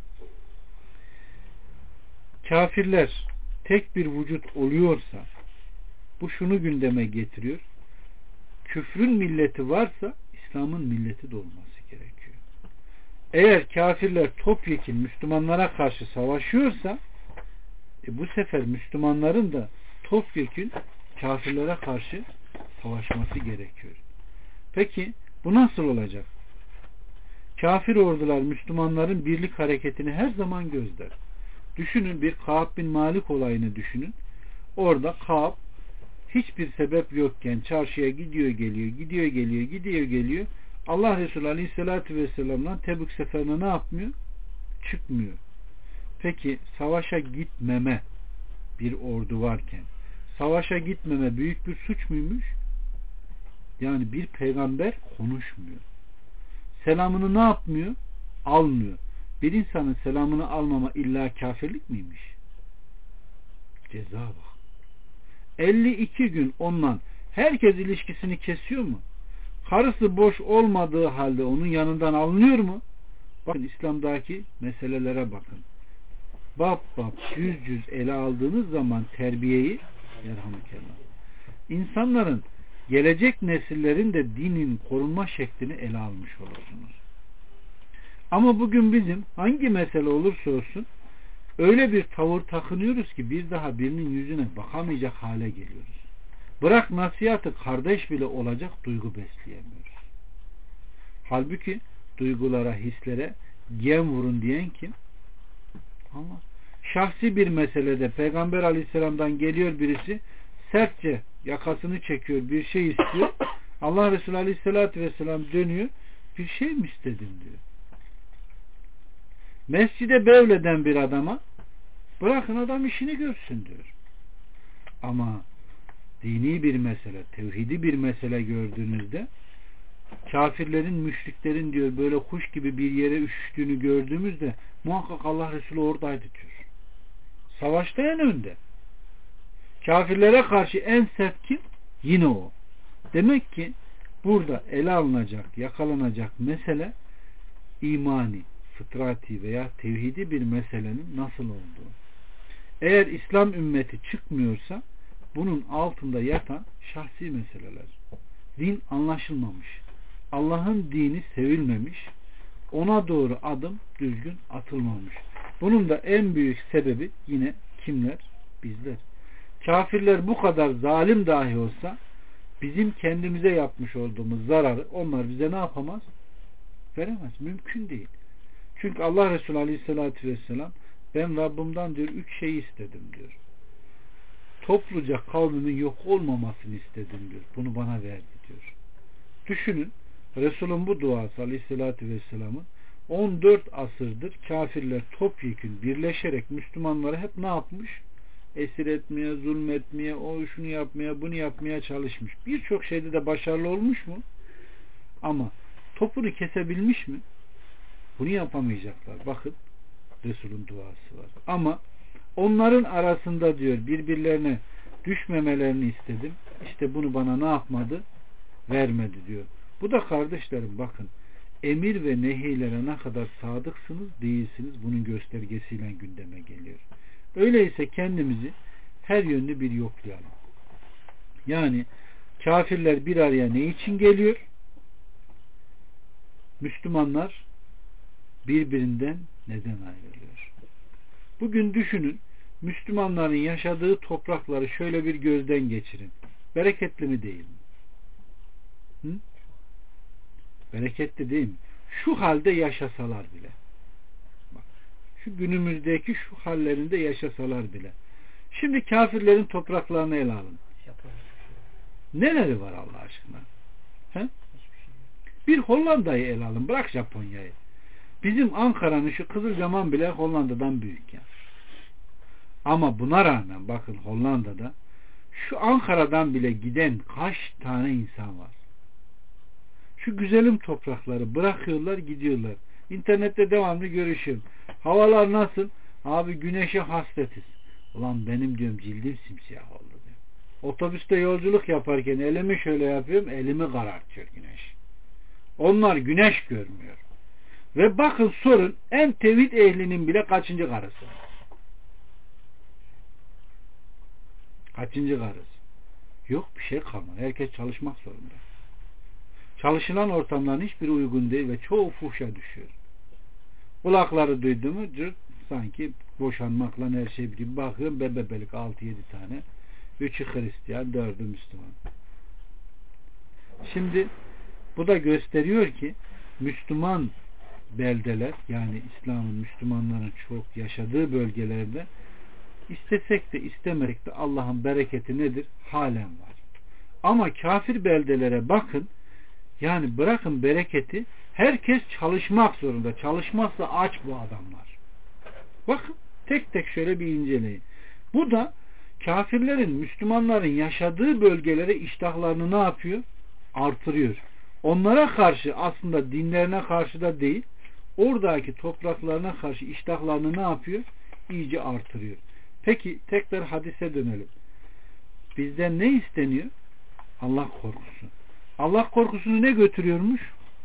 kafirler tek bir vücut oluyorsa bu şunu gündeme getiriyor. Küfrün milleti varsa İslam'ın milleti de olması gerekiyor. Eğer kafirler topyekun Müslümanlara karşı savaşıyorsa e bu sefer Müslümanların da topyekun kafirlere karşı savaşması gerekiyor. Peki bu nasıl olacak? Kafir ordular Müslümanların birlik hareketini her zaman gözler. Düşünün, bir Ka'b bin Malik olayını düşünün. Orada Ka'b hiçbir sebep yokken çarşıya gidiyor geliyor, gidiyor geliyor, gidiyor geliyor. Allah Resulü Aleyhisselatü Vesselam'dan Tebük seferine ne yapmıyor? Çıkmıyor. Peki savaşa gitmeme bir ordu varken savaşa gitmeme büyük bir suç muymuş? Yani bir peygamber konuşmuyor. Selamını ne yapmıyor? Almıyor. Bir insanın selamını almama illa kafirlik miymiş? Ceza bak. elli iki gün ondan herkes ilişkisini kesiyor mu? Karısı boş olmadığı halde onun yanından alınıyor mu? Bakın İslam'daki meselelere bakın. Bab bab cüz cüz ele aldığınız zaman terbiyeyi yerhamdülillah. İnsanların gelecek nesillerin de dinin korunma şeklini ele almış olursunuz. Ama bugün bizim hangi mesele olursa olsun öyle bir tavır takınıyoruz ki bir daha birinin yüzüne bakamayacak hale geliyoruz. Bırak nasihatı kardeş bile olacak duygu besleyemiyoruz. Halbuki duygulara, hislere gem vurun diyen kim? Allah. Şahsi bir meselede Peygamber Aleyhisselam'dan geliyor birisi sertçe yakasını çekiyor, bir şey istiyor. Allah Resulü Aleyhisselatü Vesselam dönüyor, bir şey mi istedin diyor. Mescide bevleden bir adama bırakın adam işini görsün diyor. Ama dini bir mesele, tevhidi bir mesele gördüğünüzde kafirlerin, müşriklerin diyor böyle kuş gibi bir yere üşüştüğünü gördüğümüzde muhakkak Allah Resulü oradaydı diyor. Savaşta en önde. Kafirlere karşı en sert kim? Yine o. Demek ki burada ele alınacak, yakalanacak mesele imani, fıtrati veya tevhidi bir meselenin nasıl olduğu. Eğer İslam ümmeti çıkmıyorsa bunun altında yatan şahsi meseleler. Din anlaşılmamış. Allah'ın dini sevilmemiş. Ona doğru adım düzgün atılmamış. Bunun da en büyük sebebi yine kimler? Bizler. Kafirler bu kadar zalim dahi olsa bizim kendimize yapmış olduğumuz zararı onlar bize ne yapamaz? Veremez. Mümkün değil. Çünkü Allah Resulü Aleyhisselatü Vesselam ben Rabbimden diyor üç şey istedim diyor. Topluca kavmimin yok olmamasını istedim diyor. Bunu bana verdi diyor. Düşünün Resul'ün bu duası Aleyhisselatü Vesselam'ın on dört asırdır kafirler topyekün birleşerek Müslümanları hep ne yapmış? Esir etmeye, zulmetmeye, o şunu yapmaya, bunu yapmaya çalışmış. Birçok şeyde de başarılı olmuş mu? Ama topunu kesebilmiş mi? Bunu yapamayacaklar. Bakın Resul'ün duası var. Ama onların arasında diyor birbirlerine düşmemelerini istedim. İşte bunu bana ne yapmadı? Vermedi diyor. Bu da kardeşlerim bakın emir ve nehiylere ne kadar sadıksınız değilsiniz bunun göstergesiyle gündeme geliyor. Öyleyse kendimizi her yönlü bir yoklayalım. Yani kafirler bir araya ne için geliyor? Müslümanlar birbirinden neden ayrılıyor? Bugün düşünün Müslümanların yaşadığı toprakları şöyle bir gözden geçirin. Bereketli mi değil mi? Hı? Bereketli değil mi? Şu halde yaşasalar bile. Bak, şu günümüzdeki şu hallerinde yaşasalar bile. Şimdi kafirlerin topraklarını ele alın. Neleri var Allah aşkına? He? Bir Hollanda'yı ele alın. Bırak Japonya'yı. Bizim Ankara'nın şu Kızılcahamam bile Hollanda'dan büyük ya. Ama buna rağmen bakın Hollanda'da şu Ankara'dan bile giden kaç tane insan var. Şu güzelim toprakları bırakıyorlar gidiyorlar. İnternette devamlı görüşüyorum. Havalar nasıl? Abi güneşe hasretiz. Ulan benim diyorum cildim simsiyah oldu diyor. Otobüste yolculuk yaparken elimi şöyle yapıyorum elimi karartıyor güneş. Onlar güneş görmüyor. Ve bakın sorun en tevhid ehlinin bile kaçıncı karısı? Kaçıncı karısı? Yok bir şey kalmadı. Herkes çalışmak zorunda. Çalışılan ortamların hiçbiri uygun değil ve çoğu fuhşa düşüyor. Kulakları duydu mu cırt, sanki boşanmakla her şey gibi bakıyorum bebebelik altı yedi tane. Üçü Hristiyan, dördü Müslüman. Şimdi bu da gösteriyor ki Müslüman beldeler yani İslam'ın Müslümanların çok yaşadığı bölgelerde istesek de istemesek de Allah'ın bereketi nedir? Halen var. Ama kafir beldelere bakın Yani bırakın bereketi, herkes çalışmak zorunda. Çalışmazsa aç bu adamlar. Bakın tek tek şöyle bir inceleyin. Bu da kafirlerin, Müslümanların yaşadığı bölgelere iştahlarını ne yapıyor? Artırıyor. Onlara karşı, aslında dinlerine karşı da değil, oradaki topraklarına karşı iştahlarını ne yapıyor? İyice artırıyor. Peki tekrar hadise dönelim. Bizden ne isteniyor? Allah korkusu. Allah korkusunu ne götürüyormuş?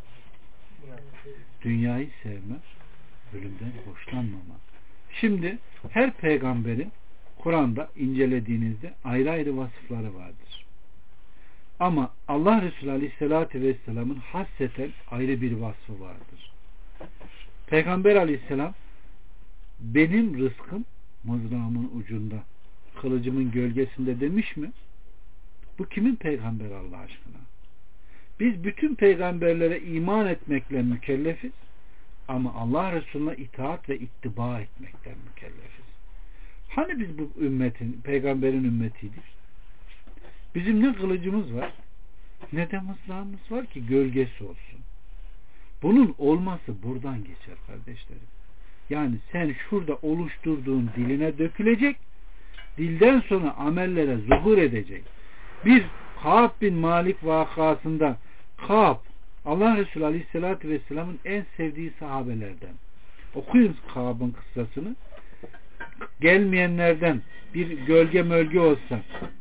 Dünyayı sevme, ölümden hoşlanmama. Şimdi her peygamberin Kur'an'da incelediğinizde ayrı ayrı vasıfları vardır. Ama Allah Resulü Aleyhisselatü Vesselam'ın hasseten ayrı bir vasfı vardır. Peygamber Aleyhisselam, benim rızkım mızrağımın ucunda, kılıcımın gölgesinde demiş mi? Bu kimin peygamberi Allah aşkına? Biz bütün peygamberlere iman etmekle mükellefiz ama Allah Resulüne itaat ve ittiba etmekle mükellefiz. Hani biz bu ümmetin, peygamberin ümmetiydik? Bizim ne kılıcımız var, ne de mızrağımız var ki gölgesi olsun. Bunun olması buradan geçer kardeşlerim. Yani sen şurada oluşturduğun diline dökülecek, dilden sonra amellere zuhur edecek. Bir Kâb bin Malik vakasında, Kâb Allah Resulü Aleyhisselatü Vesselam'ın en sevdiği sahabelerden. Okuyun Kâb'ın kıssasını. Gelmeyenlerden bir gölge mölge olsa,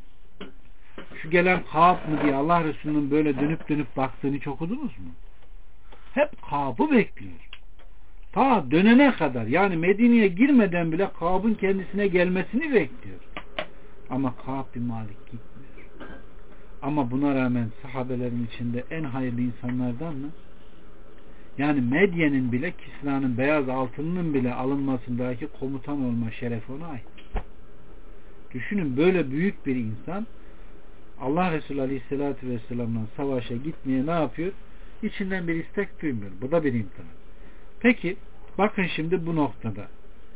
şu gelen Kâb mı diye Allah Resulü'nün böyle dönüp dönüp baktığını hiç okudunuz mu? Hep Kâb'ı bekliyor. Ta dönene kadar, yani Medine'ye girmeden bile Kâb'ın kendisine gelmesini bekliyor. Ama Kâb bin Malik gitmiyor. Ama buna rağmen sahabelerin içinde en hayırlı insanlardan mı? Yani Medye'nin bile, Kisra'nın beyaz altınının bile alınmasındaki komutan olma şerefi ona ait. Düşünün, böyle büyük bir insan Allah Resulü Aleyhisselatü Vesselam'la savaşa gitmeye ne yapıyor? İçinden bir istek duymuyor. Bu da bir imtihan. Peki bakın şimdi bu noktada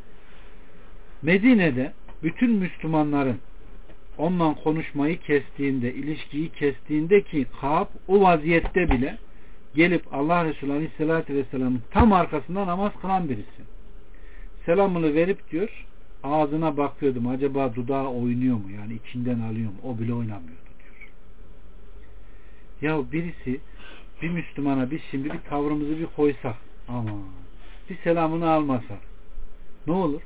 Medine'de bütün Müslümanların onunla konuşmayı kestiğinde, ilişkiyi kestiğinde ki Kâb o vaziyette bile gelip Allah Resulü Aleyhisselatü Vesselam'ın tam arkasında namaz kılan birisi. Selamını verip diyor, ağzına bakıyordum, acaba dudağı oynuyor mu? Yani içinden alıyor mu? O bile oynamıyordu diyor. Ya birisi, bir Müslümana biz şimdi bir tavrımızı bir koysak, aman bir selamını almasak ne olur?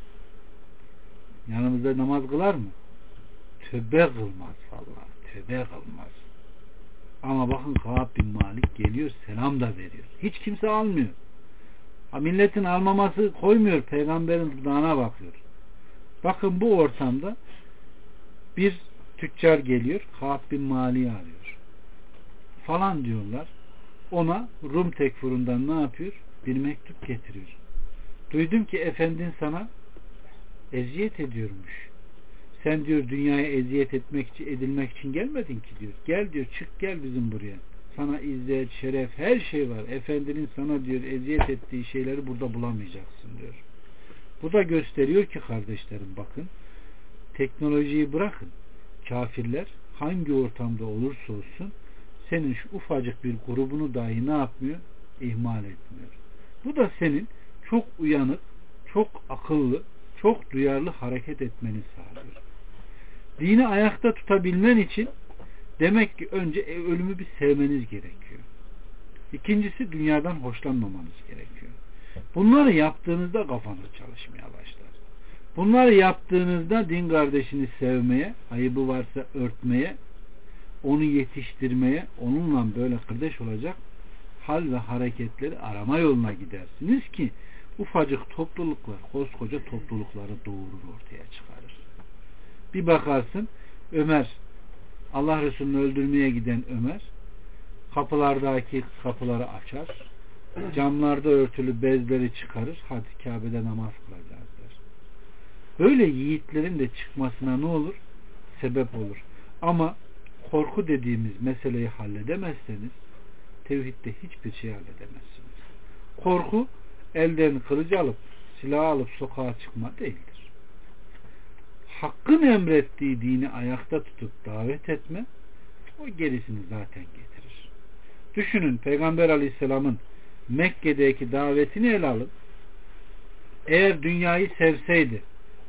Yanımızda namaz kılar mı? Tövbe kılmaz vallahi. Tövbe kılmaz. Ama bakın Kâb bin Malik geliyor, selam da veriyor. Hiç kimse almıyor. Ha, milletin almaması koymuyor. Peygamberin dudağına bakıyor. Bakın bu ortamda bir tüccar geliyor. Kâb bin Malik'i arıyor. Falan diyorlar. Ona Rum tekfurundan ne yapıyor? Bir mektup getiriyor. Duydum ki efendin sana eziyet ediyormuş. Sen diyor dünyaya eziyet etmek için, edilmek için gelmedin ki diyor. Gel diyor, çık gel bizim buraya. Sana izzet, şeref, her şey var. Efendinin sana diyor eziyet ettiği şeyleri burada bulamayacaksın diyor. Bu da gösteriyor ki kardeşlerim bakın, teknolojiyi bırakın. Kafirler hangi ortamda olursa olsun senin şu ufacık bir grubunu dahi ne yapmıyor? İhmal etmiyor. Bu da senin çok uyanık, çok akıllı, çok duyarlı hareket etmeni sağlıyor. Dini ayakta tutabilmen için demek ki önce ölümü bir sevmeniz gerekiyor. İkincisi dünyadan hoşlanmamanız gerekiyor. Bunları yaptığınızda kafanız çalışmaya başlar. Bunları yaptığınızda din kardeşini sevmeye, ayıbı varsa örtmeye, onu yetiştirmeye, onunla böyle kardeş olacak hal ve hareketleri arama yoluna gidersiniz ki ufacık topluluklar koskoca toplulukları doğurur, ortaya çıkarır. Bir bakarsın Ömer, Allah Resulü'nü öldürmeye giden Ömer kapılardaki kapıları açar, camlarda örtülü bezleri çıkarır, hadi Kabe'de namaz kılacağız der. Böyle yiğitlerin de çıkmasına ne olur? Sebep olur. Ama korku dediğimiz meseleyi halledemezseniz tevhidde hiçbir şey halledemezsiniz. Korku elden kılıcı alıp silah alıp sokağa çıkma değildir. Hakkın emrettiği dini ayakta tutup davet etme, o gerisini zaten getirir. Düşünün, Peygamber Aleyhisselam'ın Mekke'deki davetini ele alın. Eğer dünyayı sevseydi,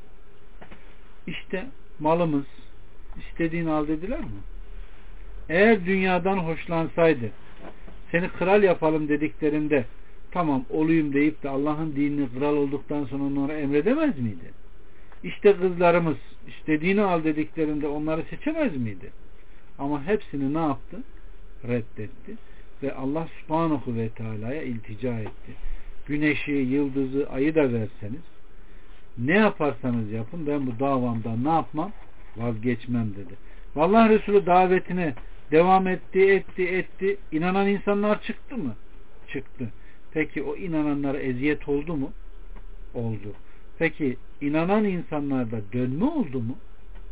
işte malımız, istediğini al dediler mi? Eğer dünyadan hoşlansaydı, seni kral yapalım dediklerinde tamam olayım deyip de Allah'ın dinini kral olduktan sonra onlara emredemez miydi? İşte kızlarımız istediğini al dediklerinde onları seçemez miydi? Ama hepsini ne yaptı? Reddetti. Ve Allah subhanahu ve teala'ya iltica etti. Güneşi, yıldızı, ayı da verseniz, ne yaparsanız yapın, ben bu davamdan ne yapmam? Vazgeçmem dedi. Vallahi Resulü davetine devam etti, etti, etti. İnanan insanlar çıktı mı? Çıktı. Peki o inananlara eziyet oldu mu? Oldu. Peki inanan insanlarda dönme oldu mu?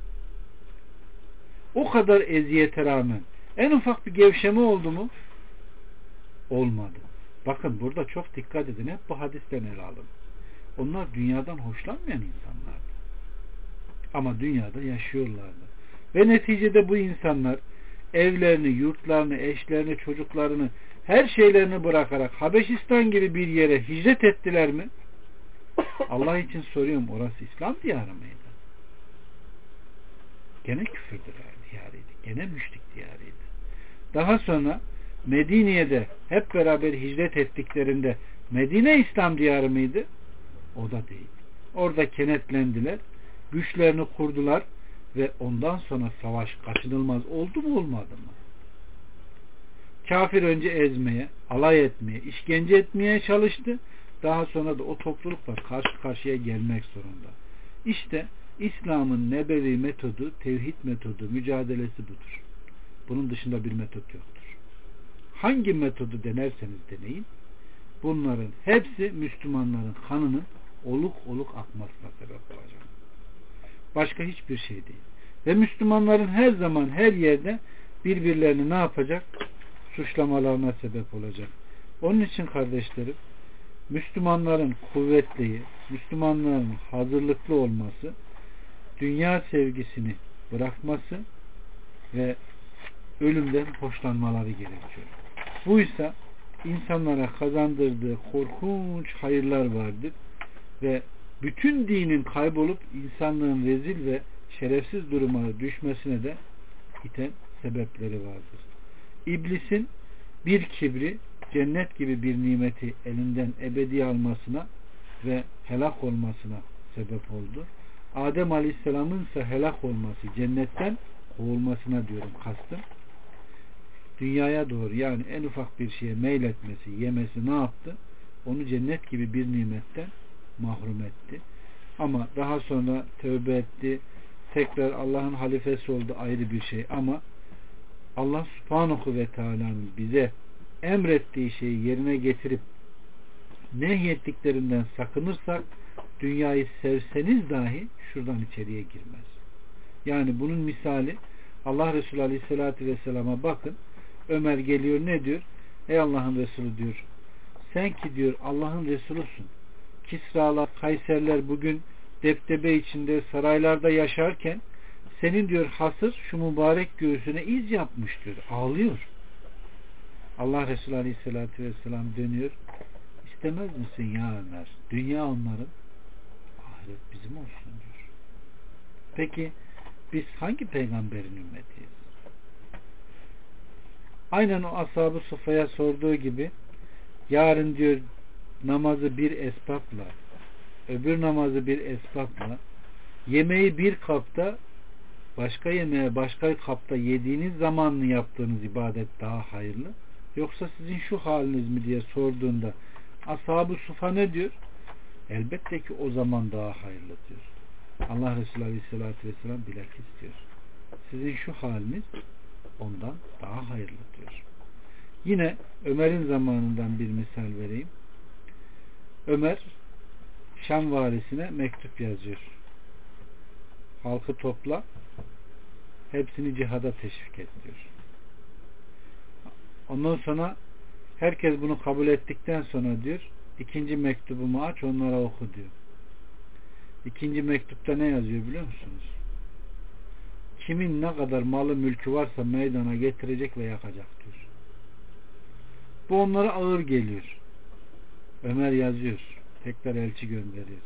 O kadar eziyete rağmen en ufak bir gevşeme oldu mu? Olmadı. Bakın burada çok dikkat edin. Hep bu hadisten ele alın. Onlar dünyadan hoşlanmayan insanlardı. Ama dünyada yaşıyorlardı. Ve neticede bu insanlar evlerini, yurtlarını, eşlerini, çocuklarını, her şeylerini bırakarak Habeşistan gibi bir yere hicret ettiler mi? Allah için soruyorum, orası İslam diyarı mıydı? Gene küfür diyarıydı. Gene müşrik diyarıydı. Daha sonra Medine'ye de hep beraber hicret ettiklerinde Medine İslam diyarı mıydı? O da değil. Orada kenetlendiler, güçlerini kurdular ve ondan sonra savaş kaçınılmaz oldu mu olmadı mı? Kafir önce ezmeye, alay etmeye, işkence etmeye çalıştı. Daha sonra da o toplulukla karşı karşıya gelmek zorunda. İşte İslam'ın nebevi metodu, tevhid metodu, mücadelesi budur. Bunun dışında bir metot yoktur. Hangi metodu denerseniz deneyin, bunların hepsi Müslümanların kanının oluk oluk akmasına sebep olacak. Başka hiçbir şey değil. Ve Müslümanların her zaman her yerde birbirlerini ne yapacak? Suçlamalarına sebep olacak. Onun için kardeşlerim, Müslümanların kuvvetli, Müslümanların hazırlıklı olması, dünya sevgisini bırakması ve ölümden hoşlanmaları gerekiyor. Buysa insanlara kazandırdığı korkunç hayırlar vardır ve bütün dinin kaybolup insanlığın rezil ve şerefsiz duruma düşmesine de iten sebepleri vardır. İblisin bir kibri cennet gibi bir nimeti elinden ebedi almasına ve helak olmasına sebep oldu. Adem Aleyhisselam'ın ise helak olması, cennetten kovulmasına diyorum kastım. Dünyaya doğru, yani en ufak bir şeye meyletmesi, yemesi ne yaptı? Onu cennet gibi bir nimetten mahrum etti. Ama daha sonra tövbe etti. Tekrar Allah'ın halifesi oldu, ayrı bir şey. Ama Allah subhanahu ve teala'nın bize emrettiği şeyi yerine getirip nehyettiklerinden sakınırsak, dünyayı sevseniz dahi şuradan içeriye girmez. Yani bunun misali, Allah Resulü Aleyhisselatü Vesselam'a bakın. Ömer geliyor, ne diyor? Ey Allah'ın Resulü diyor, sen ki diyor Allah'ın Resulüsün. Kisralar, Kayserler bugün deptebe içinde saraylarda yaşarken senin diyor hasır şu mübarek göğsüne iz yapmış diyor. Ağlıyor. Allah Resulü Aleyhisselatü Vesselam dönüyor. İstemez misin ya Ömer? Dünya onların, ahiret bizim olsun diyor. Peki biz hangi peygamberin ümmetiyiz? Aynen o ashab-ı suffaya sorduğu gibi, yarın diyor namazı bir esbapla, öbür namazı bir esbapla, yemeği bir kapta, başka yemeğe başka kapta yediğiniz zaman mı yaptığınız ibadet daha hayırlı? Yoksa sizin şu haliniz mi diye sorduğunda ashab-ı suffa ne diyor? Elbette ki o zaman daha hayırlı diyor. Allah Resulü Aleyhisselatü Vesselam bilakis diyor, sizin şu haliniz ondan daha hayırlı diyor. Yine Ömer'in zamanından bir misal vereyim. Ömer Şam valisine mektup yazıyor. Halkı topla, hepsini cihada teşvik et diyor. Ondan sonra herkes bunu kabul ettikten sonra diyor, ikinci mektubumu aç, onlara oku diyor. İkinci mektupta ne yazıyor biliyor musunuz? Kimin ne kadar malı mülkü varsa meydana getirecek ve yakacak diyor. Bu onlara ağır geliyor. Ömer yazıyor. Tekrar elçi gönderiyor.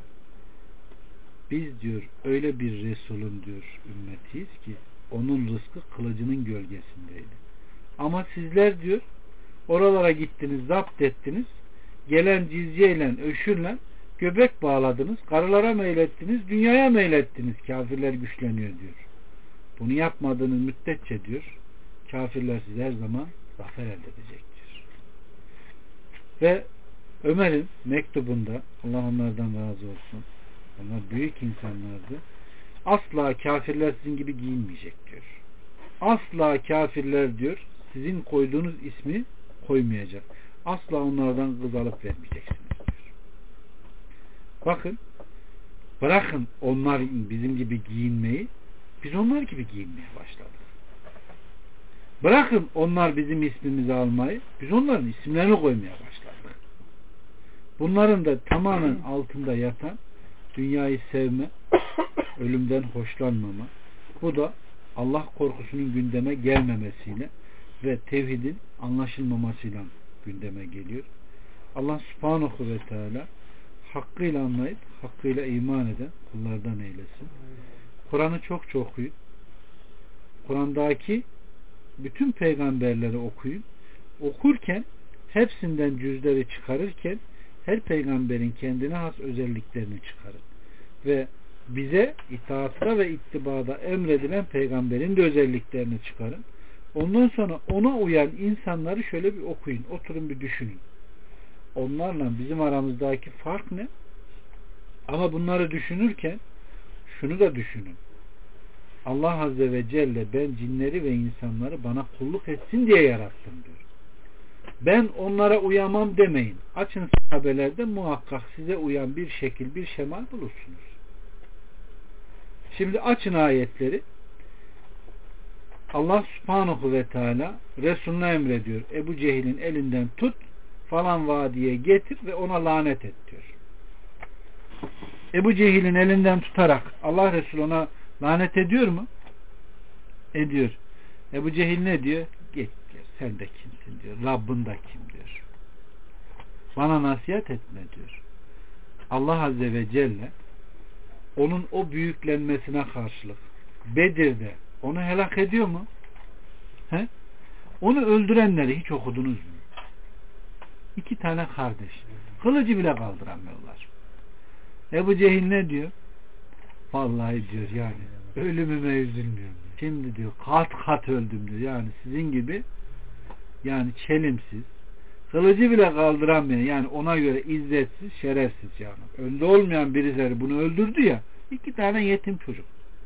Biz diyor öyle bir Resulün diyor ümmetiyiz ki onun rızkı kılıcının gölgesindeydi. Ama sizler diyor oralara gittiniz, zapt ettiniz, gelen cizyeyle, öşürle göbek bağladınız, karılara meylettiniz, dünyaya meylettiniz, kafirler güçleniyor diyor. Bunu yapmadığınız müddetçe diyor, kafirler size her zaman zafer elde edecektir. Ve Ömer'in mektubunda, Allah onlardan razı olsun, onlar büyük insanlardı, asla kafirler sizin gibi giyinmeyecek diyor. Asla kafirler diyor sizin koyduğunuz ismi koymayacak. Asla onlardan kız alıp vermeyeceksiniz diyor. Bakın, bırakın onlar bizim gibi giyinmeyi, biz onlar gibi giyinmeye başladık. Bırakın onlar bizim ismimizi almayı, biz onların isimlerini koymaya başladık. Bunların da tamamen altında yatan dünyayı sevme, ölümden hoşlanmama, bu da Allah korkusunun gündeme gelmemesiyle ve tevhidin anlaşılmamasıyla gündeme geliyor. Allah subhanahu ve teala hakkıyla anlayıp hakkıyla iman eden kullardan eylesin. Kur'an'ı çok çok okuyun. Kur'an'daki bütün peygamberleri okuyun. Okurken hepsinden cüzleri çıkarırken her peygamberin kendine has özelliklerini çıkarın. Ve bize itaatta ve ittibada emredilen peygamberin de özelliklerini çıkarın. Ondan sonra ona uyan insanları şöyle bir okuyun. Oturun bir düşünün. Onlarla bizim aramızdaki fark ne? Ama bunları düşünürken şunu da düşünün. Allah Azze ve Celle ben cinleri ve insanları bana kulluk etsin diye yarattım diyor. Ben onlara uyamam demeyin. Açın sahabelerde muhakkak size uyan bir şekil, bir şemal bulursunuz. Şimdi açın ayetleri. Allah Subhanahu ve Teala Resulüne emrediyor. Ebu Cehil'in elinden tut, falan vadiye getir ve ona lanet et diyor. Ebu Cehil'in elinden tutarak Allah Resulü ona lanet ediyor mu? Ediyor. Ebu Cehil ne diyor? Git diyor. Sen de kimsin diyor. Rabbin de kim diyor. Bana nasihat etme diyor. Allah Azze ve Celle onun o büyüklenmesine karşılık Bedir'de onu helak ediyor mu? He? Onu öldürenleri hiç okudunuz mu? İki tane kardeş. Kılıcı bile kaldıramıyorlar. Ebu Cehil ne diyor? Vallahi diyor yani ölümüme üzülmüyorum. Şimdi diyor kat kat öldüm diyor. Yani sizin gibi yani çelimsiz, kılıcı bile kaldıramayan, yani ona göre izzetsiz, şerefsiz yani. Önde olmayan birileri bunu öldürdü ya, iki tane yetim çocuk.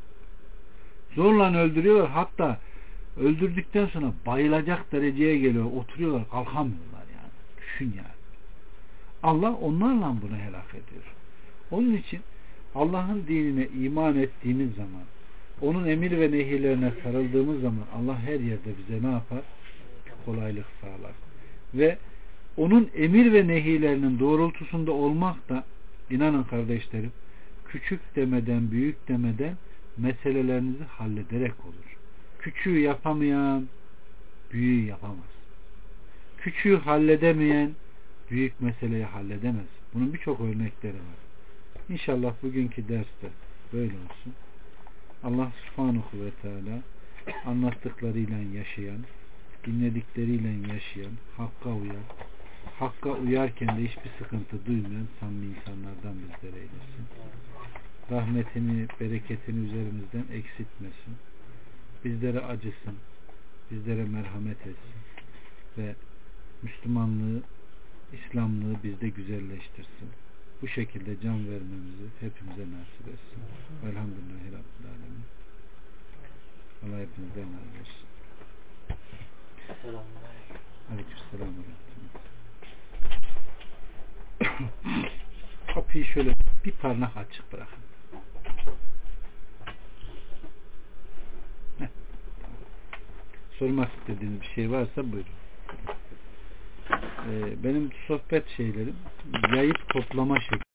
Zorla öldürüyorlar, hatta öldürdükten sonra bayılacak dereceye geliyor, oturuyorlar, kalkamıyorlar yani. Düşün yani. Allah onlarla bunu helak ediyor. Onun için Allah'ın dinine iman ettiğimiz zaman, onun emir ve nehirlerine sarıldığımız zaman Allah her yerde bize ne yapar? Kolaylık sağlar. Ve onun emir ve nehirlerinin doğrultusunda olmak da, inanın kardeşlerim, küçük demeden, büyük demeden meselelerinizi hallederek olur. Küçüğü yapamayan büyüğü yapamaz. Küçüğü halledemeyen büyük meseleyi halledemez. Bunun birçok örnekleri var. İnşallah bugünkü derste böyle olsun. Allah subhanahu ve teala anlattıklarıyla yaşayan, dinledikleriyle yaşayan, hakka uyan, hakka uyarken de hiçbir sıkıntı duymayan samimi insanlardan bizlere eylesin. Rahmetini, bereketini üzerimizden eksiltmesin. Bizlere acısın, bizlere merhamet etsin ve Müslümanlığı, İslamlığı bizde güzelleştirsin. Bu şekilde can vermemizi hepimize nasip etsin. Elhamdülillahi Rabbil Alemin. Allah hepinizden razı olsun. Aleykümselam. Kapıyı şöyle bir parmak açık bırakın. Heh. Sormak istediğiniz bir şey varsa buyurun. Ee, benim sohbet şeylerim yayıp toplama şekli.